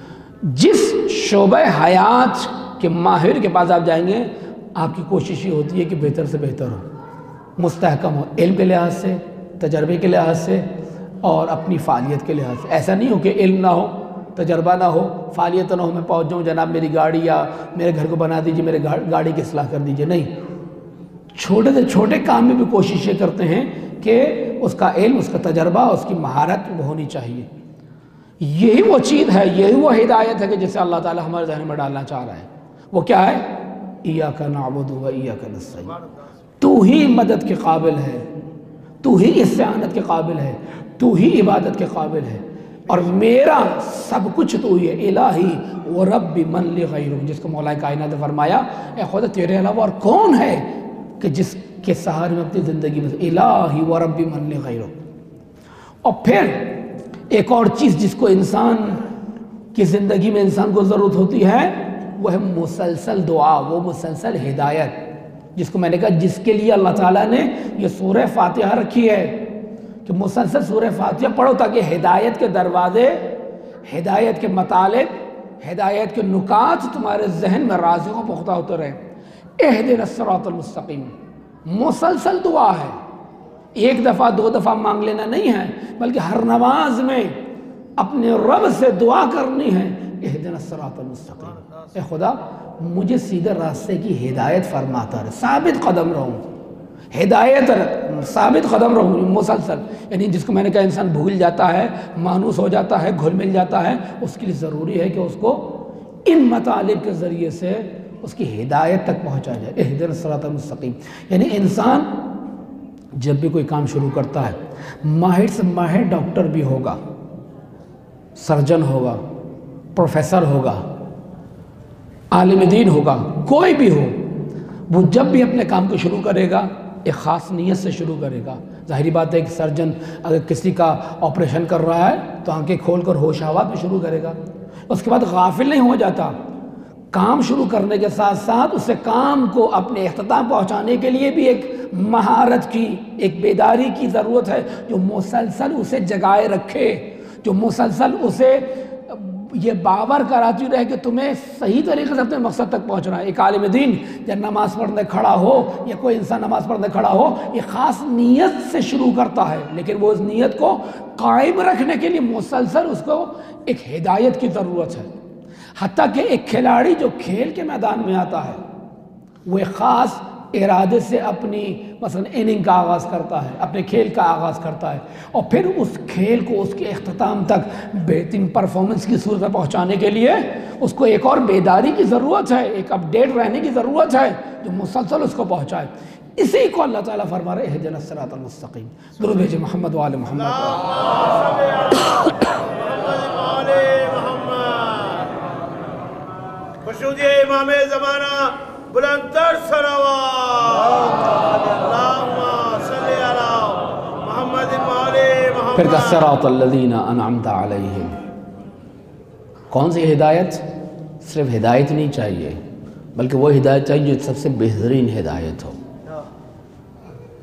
جس شعبہ حیات کے ماہر کے پاس آپ جائیں گے، آپ کی کوشش یہ ہوتی ہے کہ بہتر سے بہتر ہو، مستحکم ہو، علم کے لحاظ سے، تجربے کے لحاظ سے اور اپنی فعالیت کے لحاظ سے۔ ایسا نہیں ہو کہ علم نہ ہو، تجربہ نہ ہو، فعالیت نہ ہو، میں پہنچ جاؤں جناب میری گاڑی یا میرے گھر کو بنا دیجئے، میرے گاڑی کی اصلاح کر دیجئے، نہیں۔ چھوٹے سے چھوٹے کام میں بھی کوششیں کرتے ہیں کہ اس کا علم، اس کا تجربہ، اس کی مہارت وہ ہونی چاہیے۔ یہی وہ چیز ہے، یہی وہ ہدایت ہے کہ جسے اللہ تعالیٰ ہمارے ذہن میں ڈالنا چاہ رہا ہے۔ وہ کیا ہے؟ ایاک نعبد و ایاک نستعین۔ تو ہی مدد کے قابل ہے، تو ہی استعانت کے قابل ہے، تو ہی عبادت کے قابل ہے، اور میرا سب کچھ تو ہی ہے۔ الہی و رب من لغیرک، جس کو مولا کائنات نے فرمایا اے خدا تیرے علاوہ اور کون ہے کہ جس کے سہارے میں اپنی زندگی میں، الہی و رب من لغیرک۔ اور پھر ایک اور چیز جس کو انسان کی زندگی میں انسان کو ضرورت ہوتی ہے، وہ ہے مسلسل دعا، وہ مسلسل ہدایت، جس کو میں نے کہا جس کے لیے اللہ تعالیٰ نے یہ سورہ فاتحہ رکھی ہے کہ مسلسل سورہ فاتحہ پڑھو تاکہ ہدایت کے دروازے، ہدایت کے مطالب، ہدایت کے نکات تمہارے ذہن میں راسخ و پختہ ہوتے رہے۔ اہدنا الصراط المستقیم مسلسل دعا ہے، ایک دفعہ دو دفعہ مانگ لینا نہیں ہے، بلکہ ہر نماز میں اپنے رب سے دعا کرنی ہے، اہدنا الصراط المستقیم، اے خدا مجھے سیدھے راستے کی ہدایت فرماتا رہے، ثابت قدم رہوں، ہدایت ثابت قدم رہوں مسلسل۔ یعنی جس کو میں نے کہا انسان بھول جاتا ہے، مانوس ہو جاتا ہے، گھل مل جاتا ہے، اس کے لیے ضروری ہے کہ اس کو ان مطالب کے ذریعے سے اس کی ہدایت تک پہنچا جائے۔ اہدنا الصراط المستقیم، یعنی انسان جب بھی کوئی کام شروع کرتا ہے، ماہر سے ماہر ڈاکٹر بھی ہوگا، سرجن ہوگا، پروفیسر ہوگا، عالم دین ہوگا، کوئی بھی ہو، وہ جب بھی اپنے کام کو شروع کرے گا ایک خاص نیت سے شروع کرے گا۔ ظاہری بات ہے کہ سرجن اگر کسی کا آپریشن کر رہا ہے تو آنکھیں کھول کر ہوش آواز میں شروع کرے گا، اس کے بعد غافل نہیں ہو جاتا، کام شروع کرنے کے ساتھ ساتھ اسے کام کو اپنے اختتام پہنچانے کے لیے بھی ایک مہارت کی، ایک بیداری کی ضرورت ہے جو مسلسل اسے جگائے رکھے، جو مسلسل اسے یہ باور کراتی رہے کہ تمہیں صحیح طریقے سے اپنے مقصد تک پہنچنا ہے۔ ایک عالم دین جب نماز پڑھنے کھڑا ہو یا کوئی انسان نماز پڑھنے کھڑا ہو، ایک خاص نیت سے شروع کرتا ہے، لیکن وہ اس نیت کو قائم رکھنے کے لیے مسلسل اس کو ایک ہدایت کی ضرورت ہے۔ حتیٰ کہ ایک کھلاڑی جو کھیل کے میدان میں آتا ہے، وہ ایک خاص ارادے سے اپنی مثلا اننگ کا آغاز کرتا ہے، اپنے کھیل کا آغاز کرتا ہے، اور پھر اس کھیل کو اس کے اختتام تک بہترین پرفارمنس کی صورت میں پہنچانے کے لیے اس کو ایک اور بیداری کی ضرورت ہے، ایک اپ ڈیٹ رہنے کی ضرورت ہے جو مسلسل اس کو پہنچائے۔ اسی کو اللہ تعالیٰ فرما رہے اہدنا الصراط المستقیم۔ درود بھیجے محمد وآل محمد۔ خشودی امام زمانہ بلند تر صلوات، اللہم صلی علی محمد وآل محمد۔ پھر الصراط الذین انعمت علیہم، کون سی ہدایت؟ صرف ہدایت نہیں چاہیے، بلکہ وہ ہدایت چاہیے جو سب سے بہترین ہدایت ہو۔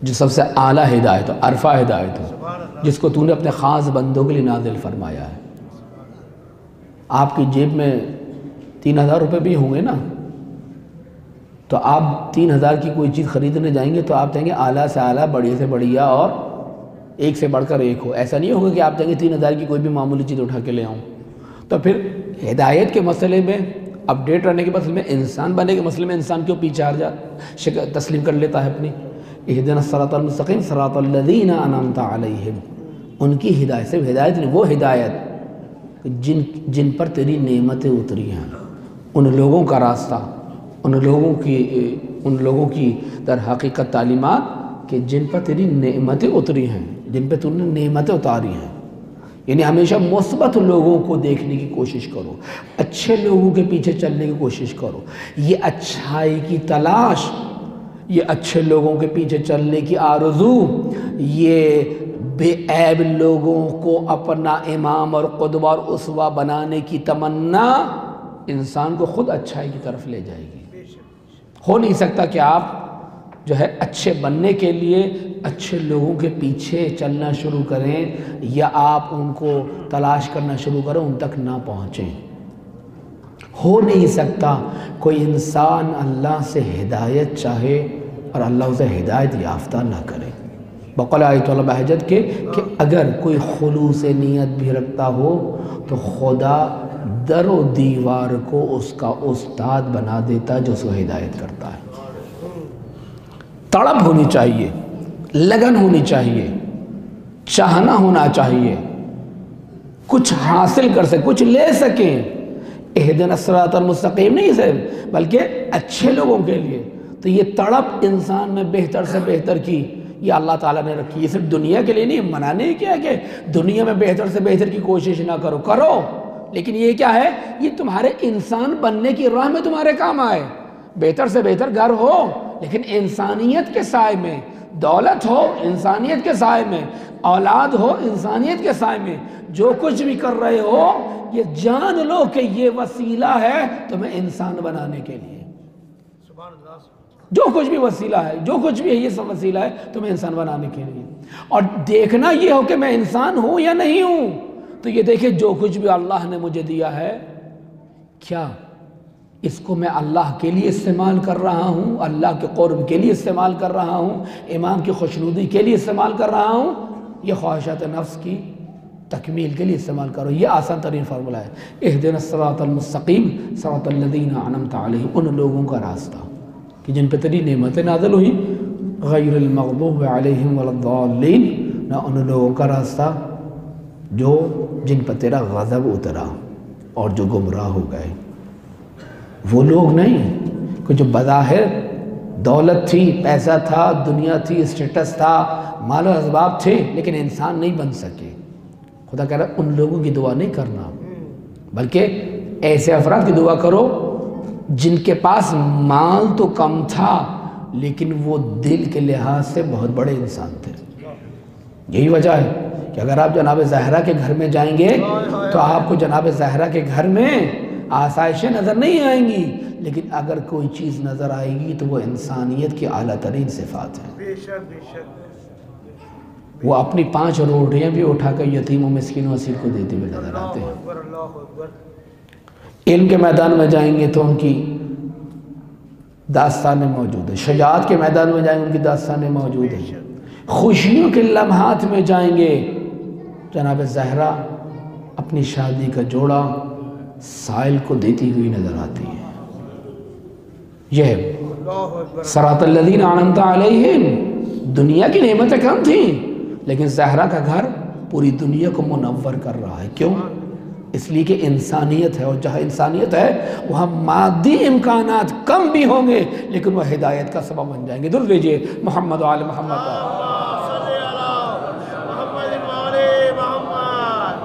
جو سب سے اعلیٰ ہدایت ہو، عرفہ ہدایت ہو، جس کو تو نے اپنے خاص بندوں کے لیے نازل فرمایا ہے۔ آپ کی جیب میں 3000 روپے بھی ہوں گے نا، تو آپ 3000 کی کوئی چیز خریدنے جائیں گے تو آپ چاہیں گے اعلیٰ سے اعلیٰ، بڑی سے بڑھیا اور ایک سے بڑھ کر ایک ہو۔ ایسا نہیں ہوگا کہ آپ چاہیں گے 3000 کی کوئی بھی معمولی چیز اٹھا کے لے آؤں۔ تو پھر ہدایت کے مسئلے میں، اپڈیٹ رہنے کے مسئلے میں، انسان بننے کے مسئلے میں انسان کیوں پیچھے تسلیم کر لیتا ہے اپنی؟ اہدنا الصراط المستقیم صراط الذین انعمت علیہم، ان کی ہدایت، صرف ہدایت نہیں، وہ ہدایت جن پر تیری نعمتیں اتری ہیں، ان لوگوں کا راستہ، ان لوگوں کی در حقیقت تعلیمات کہ جن پر تیری نعمتیں اتری ہیں، جن پہ تو نے نعمتیں اتاری ہیں۔ یعنی ہمیشہ مثبت لوگوں کو دیکھنے کی کوشش کرو، اچھے لوگوں کے پیچھے چلنے کی کوشش کرو۔ یہ اچھائی کی تلاش، یہ اچھے لوگوں کے پیچھے چلنے کی آرزو، یہ بے عیب لوگوں کو اپنا امام اور قدوہ اور اسوہ بنانے کی تمنا انسان کو خود اچھائی کی طرف لے جائے گی۔ ہو نہیں سکتا کہ آپ جو ہے اچھے بننے کے لیے اچھے لوگوں کے پیچھے چلنا شروع کریں یا آپ ان کو تلاش کرنا شروع کریں، ان تک نہ پہنچیں۔ ہو نہیں سکتا کوئی انسان اللہ سے ہدایت چاہے اور اللہ اسے ہدایت یافتہ نہ کرے۔ بقول آیت اللہ بہجت کے کہ اگر کوئی خلوص نیت بھی رکھتا ہو تو خدا در و دیوار کو اس کا استاد بنا دیتا جو اس کو ہدایت کرتا ہے۔ تڑپ ہونی چاہیے، لگن ہونی چاہیے، چاہنا ہونا چاہیے، کچھ حاصل کر سکیں، کچھ لے سکیں۔ اہدنا الصراط المستقیم نہیں صرف، بلکہ اچھے لوگوں کے لیے۔ تو یہ تڑپ انسان میں بہتر سے بہتر کی یہ اللہ تعالیٰ نے رکھی۔ یہ صرف دنیا کے لیے نہیں، منع نہیں کیا کہ دنیا میں بہتر سے بہتر کی کوشش نہ کرو، کرو، لیکن یہ کیا ہے؟ یہ تمہارے انسان بننے کی راہ میں تمہارے کام آئے۔ بہتر سے بہتر گھر ہو لیکن انسانیت کے سائے میں، دولت ہو انسانیت کے سائے میں، اولاد ہو انسانیت کے سائے میں، جو کچھ بھی کر رہے ہو یہ جان لو کہ یہ وسیلہ ہے تمہیں انسان بنانے کے لیے۔ جو کچھ بھی وسیلہ ہے، جو کچھ بھی ہے، یہ سب وسیلہ ہے تمہیں انسان بنانے کے لیے۔ اور دیکھنا یہ ہو کہ میں انسان ہوں یا نہیں ہوں، تو یہ دیکھیں جو کچھ بھی اللہ نے مجھے دیا ہے، کیا اس کو میں اللہ کے لیے استعمال کر رہا ہوں، اللہ کے قرب کے لیے استعمال کر رہا ہوں، امام کی خوشنودی کے لیے استعمال کر رہا ہوں، یہ خواہشات نفس کی تکمیل کے لیے استعمال کرو۔ یہ آسان ترین فارمولہ ہے۔ اہدنا الصراط المستقیم صراط الذین انعمت علیہم، ان لوگوں کا راستہ کہ جن پہ تیری نعمتیں نازل ہوئی، غیر المغضوب علیہم ولا الضالین، نہ ان لوگوں کا راستہ جن پر تیرا غضب اترا اور جو گمراہ ہو گئے۔ وہ لوگ نہیں کہ جو بظاہر دولت تھی، پیسہ تھا، دنیا تھی، اسٹیٹس تھا، مال و اسباب تھے، لیکن انسان نہیں بن سکے۔ خدا کہہ رہا ہے ان لوگوں کی دعا نہیں کرنا، بلکہ ایسے افراد کی دعا کرو جن کے پاس مال تو کم تھا لیکن وہ دل کے لحاظ سے بہت بڑے انسان تھے۔ یہی وجہ ہے کہ اگر آپ جناب زہرا کے گھر میں جائیں گے تو آپ کو جناب زہرا کے گھر میں آسائشیں نظر نہیں آئیں گی، لیکن اگر کوئی چیز نظر آئے گی تو وہ انسانیت کی اعلیٰ ترین صفات ہیں۔ بے شک بے شک۔ وہ اپنی 5 روٹیاں بھی اٹھا کر یتیم و مسکین و اسیر کو دیتے ہوئے نظر آتے ہیں۔ اللہ اکبر اللہ اکبر۔ علم کے میدان میں جائیں گے تو ان کی داستانیں موجود ہیں، شجاعت کے میدان میں جائیں گے ان کی داستانیں موجود ہیں، خوشیوں کے لمحات میں جائیں گے جناب زہرا اپنی شادی کا جوڑا سائل کو دیتی ہوئی نظر آتی ہے۔ یہ صراط الذین انعمت علیہم، دنیا کی نعمتیں کم تھیں لیکن زہرا کا گھر پوری دنیا کو منور کر رہا ہے۔ کیوں؟ اس لیے کہ انسانیت ہے، اور جہاں انسانیت ہے وہاں مادی امکانات کم بھی ہوں گے لیکن وہ ہدایت کا سبب بن جائیں گے۔ درود لیجئے محمد و آل محمد۔ صلی اللہ محمد و آل محمد۔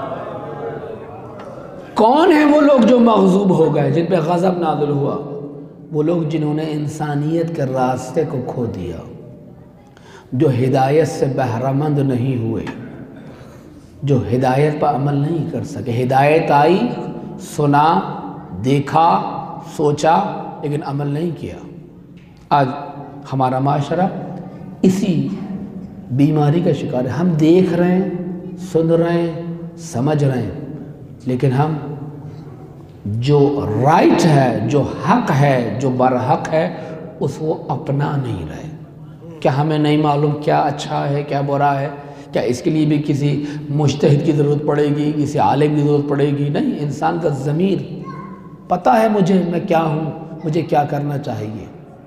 کون ہیں وہ لوگ جو مغضوب ہو گئے، جن پہ غضب نازل ہوا؟ وہ لوگ جنہوں نے انسانیت کے راستے کو کھو دیا، جو ہدایت سے بہرہ مند نہیں ہوئے، جو ہدایت پر عمل نہیں کر سکے۔ ہدایت آئی، سنا، دیکھا، سوچا، لیکن عمل نہیں کیا۔ آج ہمارا معاشرہ اسی بیماری کا شکار ہے۔ ہم دیکھ رہے ہیں، سن رہے ہیں، سمجھ رہے ہیں، لیکن ہم جو رائٹ ہے، جو حق ہے، جو برحق ہے، اس کو اپنا نہیں رہے۔ کیا ہمیں نہیں معلوم کیا اچھا ہے، کیا برا ہے؟ کیا اس کے لیے بھی کسی مجتہد کی ضرورت پڑے گی، کسی عالم کی ضرورت پڑے گی؟ نہیں، انسان کا ضمیر پتہ ہے مجھے میں کیا ہوں، مجھے کیا کرنا چاہیے۔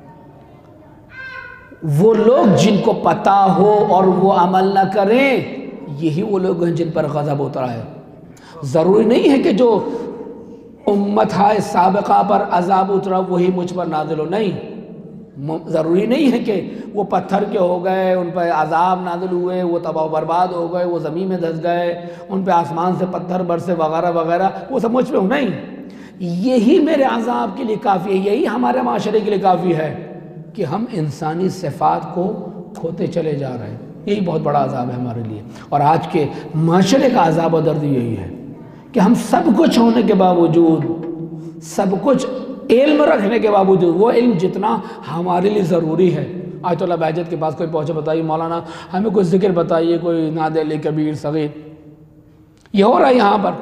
وہ لوگ جن کو پتہ ہو اور وہ عمل نہ کریں، یہی وہ لوگ ہیں جن پر غضب اترا ہے۔ ضروری نہیں ہے کہ جو امت ہے سابقہ پر عذاب اترا وہی مجھ پر نازل ہو، نہیں۔ ضروری نہیں ہے کہ وہ پتھر کے ہو گئے، ان پہ عذاب نازل ہوئے، وہ تباہ و برباد ہو گئے، وہ زمین میں دھس گئے، ان پہ آسمان سے پتھر برسے وغیرہ وغیرہ، وہ سب مجھ پہ ہو، نہیں۔ یہی میرے عذاب کے لیے کافی ہے، یہی ہمارے معاشرے کے لیے کافی ہے کہ ہم انسانی صفات کو کھوتے چلے جا رہے ہیں۔ یہی بہت بڑا عذاب ہے ہمارے لیے، اور آج کے معاشرے کا عذاب و درد یہی ہے کہ ہم سب کچھ ہونے کے باوجود، سب کچھ علم رکھنے کے باوجود، وہ علم جتنا ہمارے لیے ضروری ہے، آیت اللہ بہجت کے پاس کوئی پہنچے، بتائیے مولانا ہمیں کوئی ذکر بتائیے، کوئی نعت علی کبیر صغیر، یہ ہو رہا ہے یہاں پر،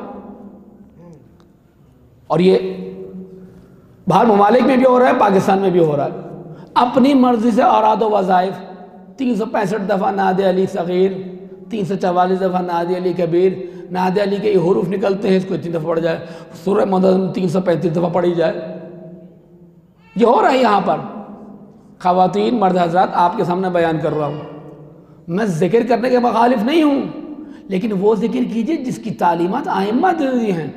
اور یہ باہر ممالک میں بھی ہو رہا ہے، پاکستان میں بھی ہو رہا ہے۔ اپنی مرضی سے اوراد و وظائف 365 دفعہ نعت علی صغیر، 344 دفعہ نعت علی کبیر، نعت علی کے یہ حروف نکلتے ہیں، اس کو اتنی دفعہ پڑھ جائے، سورہ مدد 335 دفعہ پڑھی جائے، یہ ہو رہا ہے یہاں پر۔ خواتین، مرد حضرات، آپ کے سامنے بیان کر رہا ہوں، میں ذکر کرنے کے مخالف نہیں ہوں، لیکن وہ ذکر کیجئے جس کی تعلیمات ائمہ دے دی ہیں۔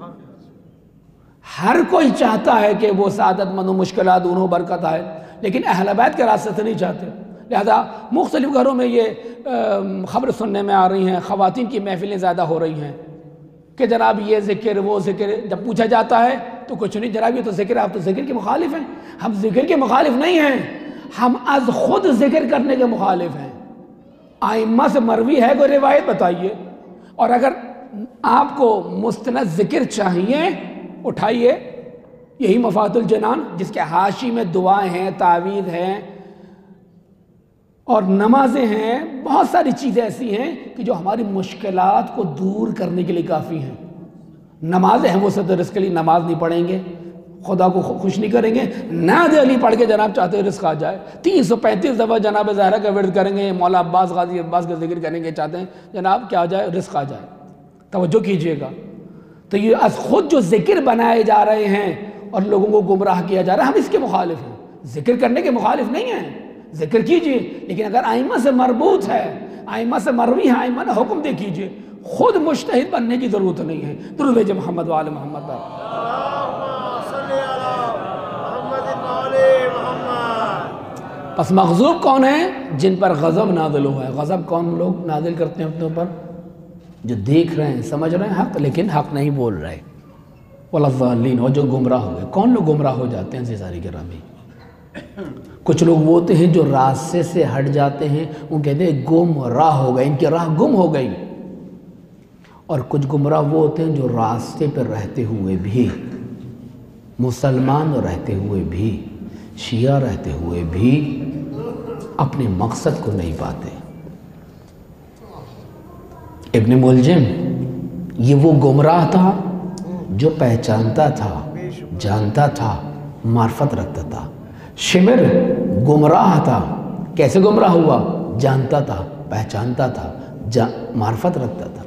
ہر کوئی چاہتا ہے کہ وہ سعادت مند و مشکلات دونوں برکت آئے، لیکن اہل بیت کے راستے سے نہیں چاہتے، لہذا مختلف گھروں میں یہ خبر سننے میں آ رہی ہیں، خواتین کی محفلیں زیادہ ہو رہی ہیں کہ جناب یہ ذکر وہ ذکر، جب پوچھا جاتا ہے تو کچھ نہیں، جناب یہ تو ذکر، آپ تو ذکر کے مخالف ہیں۔ ہم ذکر کے مخالف نہیں ہیں، ہم از خود ذکر کرنے کے مخالف ہیں۔ ائمہ سے مروی ہے کوئی روایت بتائیے، اور اگر آپ کو مستند ذکر چاہیے اٹھائیے، یہی مفاتح الجنان جس کے حاشی میں دعائیں ہیں، تعویذ ہیں اور نمازیں ہیں، بہت ساری چیزیں ایسی ہیں کہ جو ہماری مشکلات کو دور کرنے کے لیے کافی ہیں۔ نمازیں ہیں، وہ صد رزق کے لیے نماز نہیں پڑھیں گے، خدا کو خوش نہیں کریں گے، نعت علی پڑھ کے جناب چاہتے ہیں رزق آ جائے، 335 دفعہ جناب زہرا کا ورد کریں گے، مولا عباس غازی عباس کا ذکر کریں گے، چاہتے ہیں جناب کیا آ جائے، رزق آ جائے۔ توجہ کیجئے گا، تو یہ از خود جو ذکر بنائے جا رہے ہیں اور لوگوں کو گمراہ کیا جا رہا ہے، ہم اس کے مخالف ہیں، ذکر کرنے کے مخالف نہیں ہیں، ذکر کیجئے، لیکن اگر ائمہ سے مربوط ہے، ائمہ سے مروی ہے، ائمہ نے حکم دے کیجئے، خود مجتہد بننے کی ضرورت نہیں ہے۔ درود بھیجئے محمد و آل محمد پر۔ پس مغضوب کون ہیں؟ جن پر غضب نازل ہوا ہے۔ غضب کون لوگ نازل کرتے ہیں اپنے اوپر؟ جو دیکھ رہے ہیں، سمجھ رہے ہیں حق، لیکن حق نہیں بول رہے، والضالین، اور جو گمراہ ہو گئے۔ کون لوگ گمراہ ہو جاتے ہیں عزیزان گرامی؟ کچھ لوگ وہ ہوتے ہیں جو راستے سے ہٹ جاتے ہیں، وہ کہتے ہیں گمراہ ہو گئے، ان کی راہ گم ہو گئی۔ اور کچھ گمراہ وہ ہوتے ہیں جو راستے پر رہتے ہوئے بھی، مسلمان رہتے ہوئے بھی، شیعہ رہتے ہوئے بھی اپنے مقصد کو نہیں پاتے۔ ابن ملجم یہ وہ گمراہ تھا جو پہچانتا تھا، جانتا تھا، معرفت رکھتا تھا۔ شمر گمراہ تھا، کیسے گمراہ ہوا؟ جانتا تھا، پہچانتا تھا، معرفت رکھتا تھا۔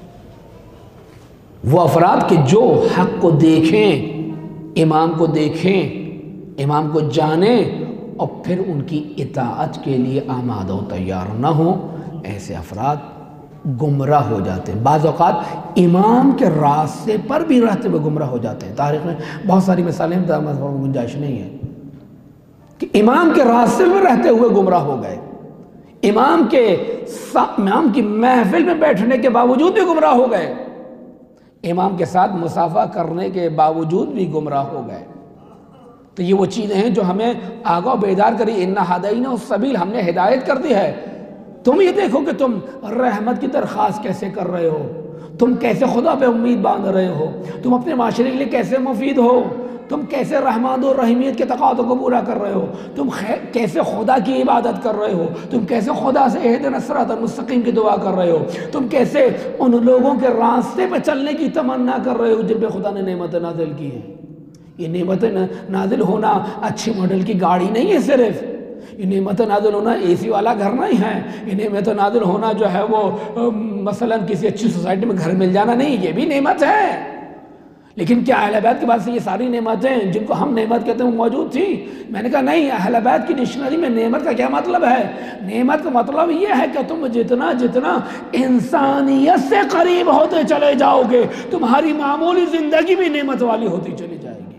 وہ افراد کہ جو حق کو دیکھیں، امام کو دیکھیں، امام کو جانیں اور پھر ان کی اطاعت کے لیے آمادہ و تیار نہ ہوں، ایسے افراد گمراہ ہو جاتے ہیں۔ بعض اوقات امام کے راستے پر بھی رہتے ہوئے گمراہ ہو جاتے ہیں۔ تاریخ میں بہت ساری مثالیں ہیں، گنجائش نہیں ہے کہ امام کے راستے میں رہتے ہوئے گمراہ ہو گئے، امام کی محفل میں بیٹھنے کے باوجود بھی گمراہ ہو گئے، امام کے ساتھ مصافحہ کرنے کے باوجود بھی گمراہ ہو گئے۔ تو یہ وہ چیزیں ہیں جو ہمیں آگاہ و بیدار کری، اِنَّا ہَدَيْنَا السَّبِيلَ، ہم نے ہدایت کر دی ہے۔ تم یہ دیکھو کہ تم رحمت کی درخواست کیسے کر رہے ہو، تم کیسے خدا پہ امید باندھ رہے ہو، تم اپنے معاشرے کے لیے کیسے مفید ہو، تم کیسے رحمان و رحیمیت کے تقاضوں کو پورا کر رہے ہو، تم کیسے خدا کی عبادت کر رہے ہو، تم کیسے خدا سے اہدنا الصراط المستقیم کی دعا کر رہے ہو، تم کیسے ان لوگوں کے راستے پہ چلنے کی تمنا کر رہے ہو جن پہ خدا نے نعمت نازل کی ہے۔ یہ نعمت نازل ہونا اچھی ماڈل کی گاڑی نہیں ہے، صرف یہ نعمت نازل ہونا اے سی والا گھر نہیں ہے، یہ نعمت نازل ہونا جو ہے وہ مثلا کسی اچھی سوسائٹی میں گھر مل جانا نہیں، یہ بھی نعمت ہے۔ لیکن کیا اہل بیت کے بعد سے یہ ساری نعمتیں جن کو ہم نعمت کہتے ہیں وہ موجود تھیں؟ میں نے کہا نہیں، اہل بیت کی ڈکشنری میں نعمت کا کیا مطلب ہے؟ نعمت کا مطلب یہ ہے کہ تم جتنا جتنا انسانیت سے قریب ہوتے چلے جاؤ گے تمہاری معمولی زندگی بھی نعمت والی ہوتی چلی جائے گی۔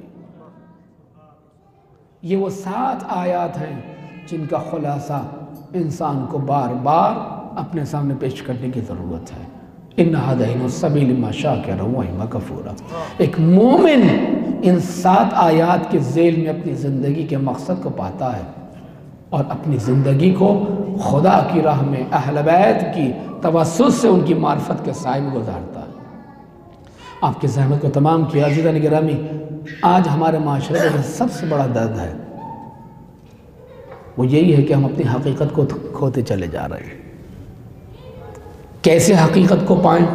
یہ وہ 7 آیات ہیں جن کا خلاصہ انسان کو بار بار اپنے سامنے پیش کرنے کی ضرورت ہے۔ اِنَّ هَدَيْنَا السَّبِيلَ إِمَّا شَاكِرًا وَإِمَّا كَفُورًا۔ ایک مومن ان 7 آیات کے ذیل میں اپنی زندگی کے مقصد کو پاتا ہے اور اپنی زندگی کو خدا کی راہ میں اہل بیت کی توسط سے ان کی معرفت کے سائے میں گزارتا ہے۔ آپ کی زحمت کو تمام کیا۔ عزیزان گرامی، آج ہمارے معاشرے کا سب سے بڑا درد ہے وہ یہی ہے کہ ہم اپنی حقیقت کو کھوتے چلے جا رہے ہیں۔ کیسے حقیقت کو پائیں؟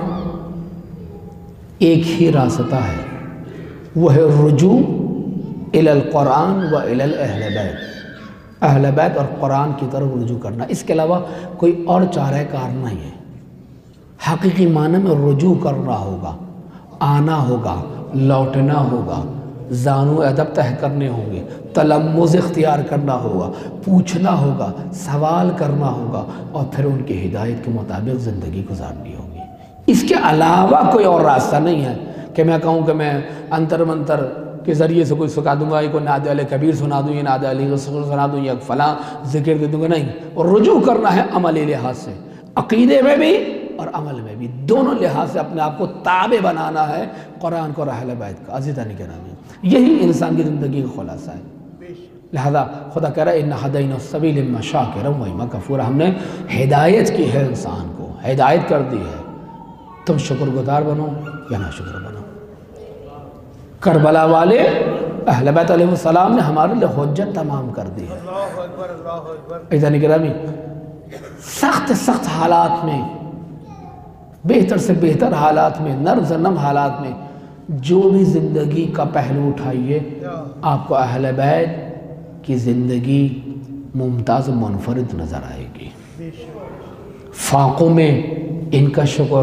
ایک ہی راستہ ہے، وہ ہے رجوع الی القرآن و الی اہل بیت، اہل بیت اور قرآن کی طرف رجوع کرنا۔ اس کے علاوہ کوئی اور چارہ کار نہیں ہے۔ حقیقی معنی میں رجوع کرنا ہوگا، آنا ہوگا، لوٹنا ہوگا، زانو ادب تہ کرنے ہوں گے، تلمذ اختیار کرنا ہوگا، پوچھنا ہوگا، سوال کرنا ہوگا اور پھر ان کی ہدایت کے مطابق زندگی گزارنی ہوگی۔ اس کے علاوہ کوئی اور راستہ نہیں ہے کہ میں کہوں کہ میں انتر منتر کے ذریعے سے کوئی سکھا دوں گا، یہ کوئی نعت علی کبیر سنا دوں، یہ نعت علی رسول سنا دوں، یا فلاں ذکر دے دوں گا، نہیں۔ اور رجوع کرنا ہے عملی لحاظ سے، عقیدے میں بھی اور عمل میں بھی، دونوں لحاظ سے اپنے آپ کو تابع بنانا ہے قرآن کو اور اہل بیت کا۔ عزیزان گرامی، یہی انسان کی زندگی کا خلاصہ ہے۔ لہذا خدا کہہ رہا ہے اِنَّ هَدَيْنَا السَّبِيلَ إِمَّا شَاكِرًا وَإِمَّا كَفُورًا۔ ہم نے ہدایت کی ہے، انسان کو ہدایت کر دی ہے، تم شکر گزار بنو یا نہ شکر بنو۔ کربلا والے اہل بیت علیہ السلام نے ہمارے لئے حجت تمام کر دی ہے۔ اللہ اکبر، اللہ اکبر۔ عزیزان گرامی، سخت حالات میں، بہتر سے بہتر حالات میں، نرم سے نرم حالات میں جو بھی زندگی کا پہلو اٹھائیے، آپ کو اہل بیت کی زندگی ممتاز و منفرد نظر آئے گی۔ فاقوں میں ان کا شکر،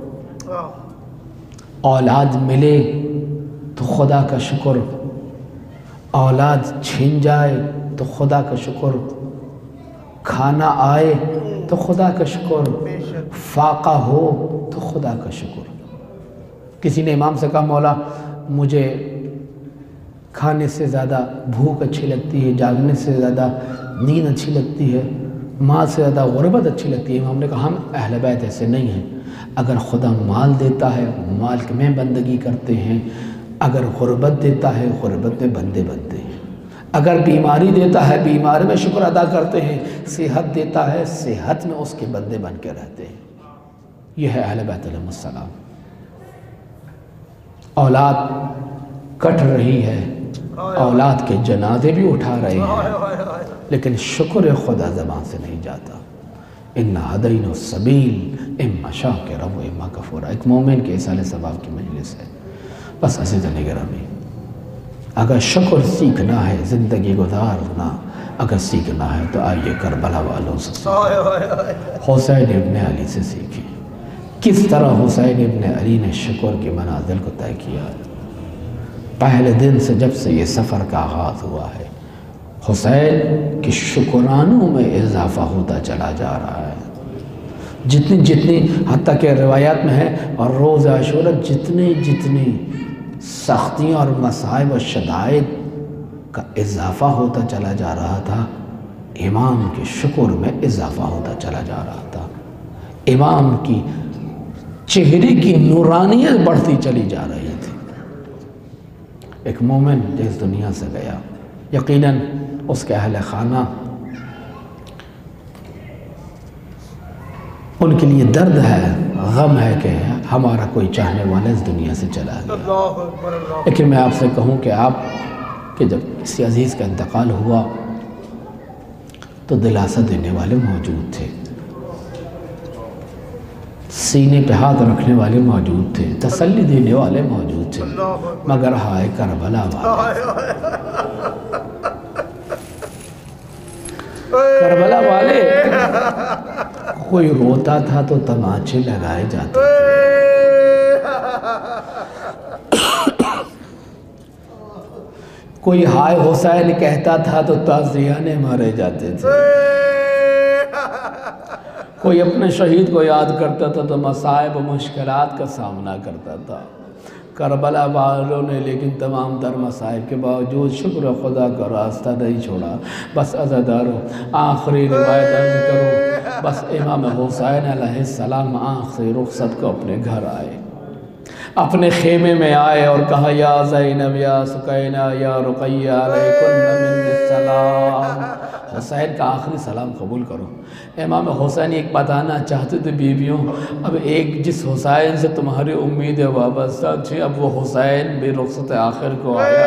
اولاد ملے تو خدا کا شکر، اولاد چھن جائے تو خدا کا شکر، کھانا آئے تو خدا کا شکر، فاقہ ہو تو خدا کا شکر۔ کسی نے امام سے کہا مولا مجھے کھانے سے زیادہ بھوک اچھی لگتی ہے، جاگنے سے زیادہ نیند اچھی لگتی ہے، مال سے زیادہ غربت اچھی لگتی ہے۔ امام نے کہا ہم اہل بیت ایسے نہیں ہیں، اگر خدا مال دیتا ہے مال میں بندگی کرتے ہیں، اگر غربت دیتا ہے غربت میں بندے بنتے ہیں، اگر بیماری دیتا ہے بیماری میں شکر ادا کرتے ہیں، صحت دیتا ہے صحت میں اس کے بندے بن کے رہتے ہیں۔ یہ ہے اہل بیت علیہ السلام۔ اولاد کٹ رہی ہے، اولاد کے جنازے بھی اٹھا رہے ہیں، لیکن شکر خدا زبان سے نہیں جاتا۔ اِنَّ هَدَيْنَا السَّبِيلَ إِمَّا شَاكِرًا وَإِمَّا كَفُورًا۔ ایک مومن کے اِصالِ ثواب کی مجلس ہے۔ بس عزیزان گرامی، اگر شکر سیکھنا ہے، زندگی گزارنا اگر سیکھنا ہے تو آئیے کربلا والوں سے سیکھیں، حسین ابن علی سے سیکھیں۔ کس طرح حسین ابن علی نے شکر کی منازل کو طے کیا ہے۔ پہلے دن سے جب سے یہ سفر کا آغاز ہوا ہے، حسین کے شکرانوں میں اضافہ ہوتا چلا جا رہا ہے۔ جتنی حتیٰ کہ روایات میں ہے، اور روز عاشورہ جتنی سختیاں اور مصائب و شدائد کا اضافہ ہوتا چلا جا رہا تھا، امام کے شکر میں اضافہ ہوتا چلا جا رہا تھا۔ امام کی چہرے کی نورانیت بڑھتی چلی جا رہی تھی۔ ایک مومن جس دنیا سے گیا، یقیناً اس کے اہل خانہ ان کے لیے درد ہے، غم ہے کہ ہمارا کوئی چاہنے والا اس دنیا سے چلا گیا. اللہ اکبر اللہ. لیکن میں آپ سے کہوں کہ آپ کہ جب کسی عزیز کا انتقال ہوا تو دلاسا دینے والے موجود تھے، سینے پہ ہاتھ رکھنے والے موجود تھے، تسلی دینے والے موجود تھے، مگر ہائے کربلا والے، کربلا والے کوئی روتا تھا تو تماچے لگائے جاتے تھے، کوئی ہائے حسین کہتا تھا تو تعزیانے مارے جاتے تھے، کوئی اپنے شہید کو یاد کرتا تھا تو مصائب و مشکلات کا سامنا کرتا تھا. کربلا والوں نے لیکن تمام تر مصائب کے باوجود شکر خدا کا راستہ نہیں چھوڑا. بس عزادارو آخری روایت عرض کرو، بس امام حسین علیہ السلام آخری رخصت کو اپنے گھر آئے، اپنے خیمے میں آئے اور کہا یا زینب یا سکینہ یا رقیہ علیکن من السلام. حسین کا آخری سلام قبول کرو. امام حسین ایک بتانا چاہتے تھے بیویوں، اب ایک جس حسین سے تمہاری امید وابستہ تھی اب وہ حسین بھی رخصت آخر کو آیا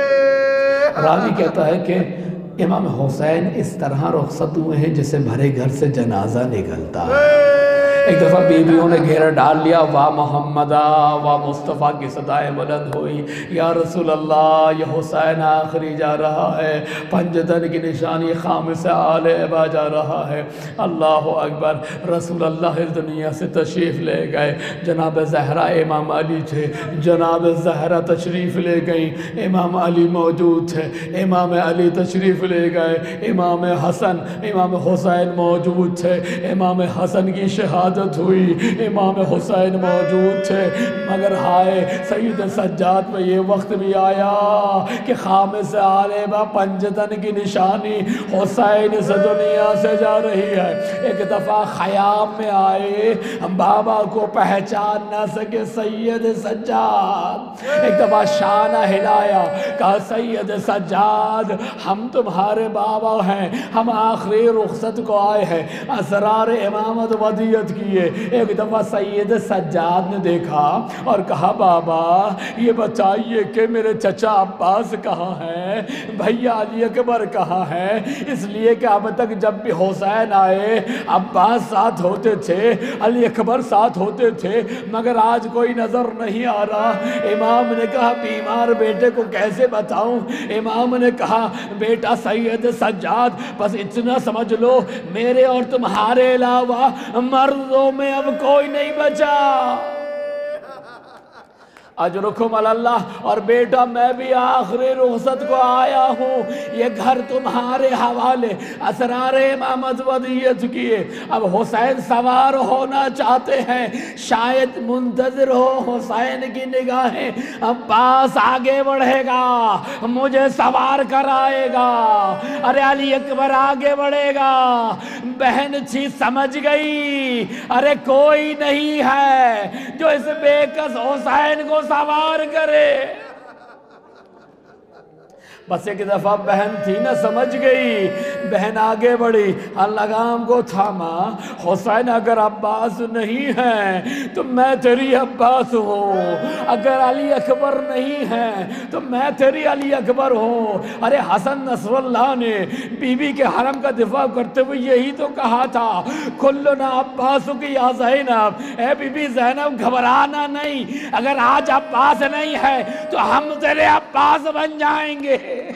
ہے. راوی کہتا ہے کہ امام حسین اس طرح رخصت ہوئے ہیں جسے بھرے گھر سے جنازہ نکلتا ہے. ایک دفعہ بیویوں نے گھیرا ڈال لیا، واہ محمدہ واہ مصطفیٰ کی صدائیں بلند ہوئی، یا رسول اللہ یہ حسین آخری جا رہا ہے، پنجتن کی نشانی خامس آل ابا جا رہا ہے. اللہ اکبر. رسول اللہ اس دنیا سے تشریف لے گئے. جناب زہرا امام علی تھے، جناب زہرا تشریف لے گئیں، امام علی موجود تھے، امام علی تشریف لے گئے، امام حسن امام حسین موجود تھے، امام حسن کی شہادت ہوئی، امام حسین موجود تھے، مگر ہائے سید سجاد میں یہ وقت بھی آیا کہ خامس آلبہ پنجتن کی نشانی حسین سے دنیا سے جا رہی ہے. ایک دفعہ خیام میں آئے، بابا کو پہچان نہ سکے سید سجاد، ایک دفعہ شانہ ہلایا، کہا سید سجاد ہم تمہارے بابا ہیں، ہم آخری رخصت کو آئے ہیں، اسرار امامت ودیت کیے. ایک دفعہ سید سجاد نے دیکھا اور کہا بابا یہ بتائیے کہ میرے چچا عباس کہاں ہیں، بھیا علی اکبر کہاں ہیں؟ اس لیے کہ اب تک جب بھی حسین آئے عباس ساتھ ہوتے تھے، علی اکبر ساتھ ہوتے تھے، مگر آج کوئی نظر نہیں آ رہا. امام نے کہا بیمار بیٹے کو کیسے بتاؤں؟ امام نے کہا بیٹا سید سجاد بس اتنا سمجھ لو میرے اور تمہارے علاوہ مردوں میں اب کوئی نہیں بچا، اجرکم اللہ. اور بیٹا میں بھی آخری رخصت کو آیا ہوں، یہ گھر تمہارے حوالے، اسرار امامت ودیت کیے. اب حسین سوار ہونا چاہتے ہیں، شاید منتظر ہو حسین کی نگاہیں، عباس آگے بڑھے گا مجھے سوار کرائے گا، ارے علی اکبر آگے بڑھے گا. بہن تھی سمجھ گئی ارے کوئی نہیں ہے جو اس بے کس حسین کو سوار کرے. بس ایک دفعہ بہن تھی نہ سمجھ گئی، بہن آگے بڑھی، لگام کو تھاما، حسین اگر عباس نہیں ہے تو میں تیری عباس ہوں، اگر علی اکبر نہیں ہے تو میں تیری علی اکبر ہوں. ارے حسن نصر اللہ نے بی بی کے حرم کا دفاع کرتے ہوئے یہی تو کہا تھا، کلنا عباس کی یا زینب، اے بی بی زینب گھبرانا نہیں، اگر آج عباس نہیں ہے تو ہم تیرے عباس بن جائیں گے.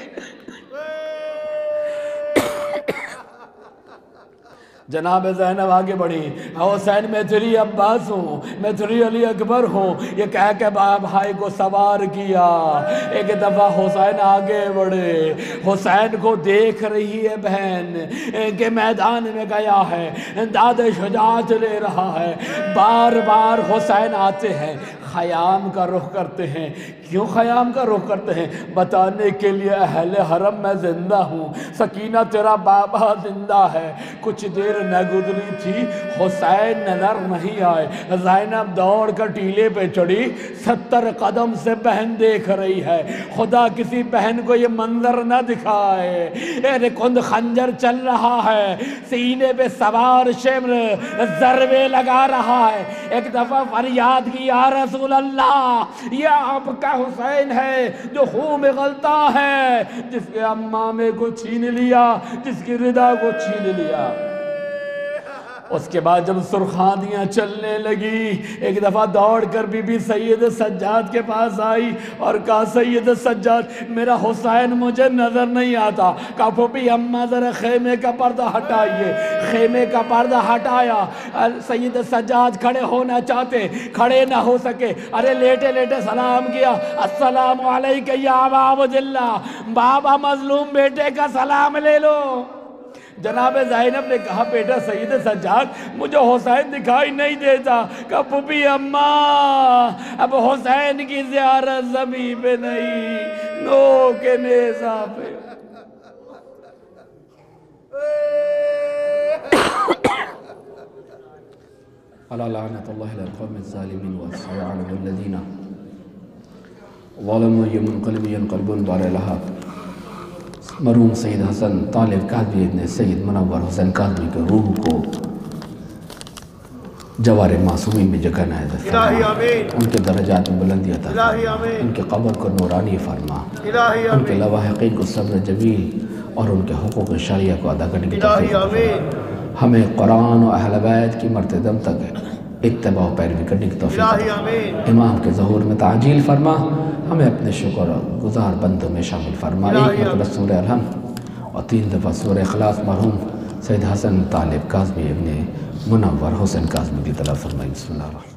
جناب زینب آگے بڑھی، حسین میں تیری عباس ہوں، میں تیری علی اکبر ہوں، یہ کہہ کے بھائی کو سوار کیا. ایک دفعہ حسین آگے بڑھے، حسین کو دیکھ رہی ہے بہن کہ میدان میں گیا ہے، داد شجاعت لے رہا ہے. بار بار حسین آتے ہیں، خیام کا رخ کرتے ہیں، کیوں خیام کا رخ کرتے ہیں؟ بتانے کے لیے اہل حرم میں زندہ ہوں، سکینہ تیرا بابا زندہ ہے۔ کچھ دیر نہ گزری تھی حسین نظر نہیں آئے، زینب دوڑ کر ٹیلے پہ چڑھی، 70 قدم سے بہن دیکھ رہی ہے۔ خدا کسی بہن کو یہ منظر نہ دکھائے، اے کند خنجر چل رہا ہے، سینے پہ سوار شمر ضربے لگا رہا ہے۔ ایک دفعہ فریاد کی، یا رسول اللہ، یہ آپ کا حسین ہے جو خون میں غلطہ ہے، جس کے امامے کو چھین لیا، جس کی ردا کو چھین لیا۔ اس کے بعد جب سرخاندیاں چلنے لگی، ایک دفعہ دوڑ کر بی بی سید سجاد کے پاس آئی اور کہا سید سجاد میرا حسین مجھے نظر نہیں آتا۔ کہا پھوپھی اماں ذرا خیمے کا پردہ ہٹائیے۔ خیمے کا پردہ ہٹایا، سید سجاد کھڑے ہونا چاہتے، کھڑے نہ ہو سکے، ارے لیٹے لیٹے سلام کیا، السلام علیکہ یا ابا عبداللہ، بابا مظلوم بیٹے کا سلام لے لو۔ جناب زینب نے کہا بیٹا سید سجاد مجھے حسین دکھائی نہیں دیتا۔ کہا پھوپھی اماں اب حسین کی زیارت زمین پہ نہیں، نو کے نیزہ پہ۔ الا لعنت اللہ علی القوم الظالمین والصیعان والذین ظلموا منقلب ينقلبون بار الہا۔ مرحوم سید حسن طالب کاظمی نے سید منور حسین کاظمی کے روح کو جوار معصومین میں جگہ نائز فرما، ان کے درجات میں بلندی عطا فرما، ان کے قبر کو نورانی فرما، ان کے لواحقین کو صبر جمیل اور ان کے حقوق شرعیہ کو ادا کرنے کی توفیق فرما۔ ہمیں قرآن و اہل بیت کی مرتے دم تک اتباع و پیروی کرنے کی توفیق فرما۔ امام کے ظہور میں تعجیل فرما، ہمیں اپنے شکر گزار بندوں میں شامل فرما۔ ایک مرتبہ سورہ الحمد اور 3 دفعہ سورہ اخلاص مرحوم سید حسن طالب کاظمی ابن منور حسین کاظمی کی طرف فرمائی۔ بسم اللہ الرحمن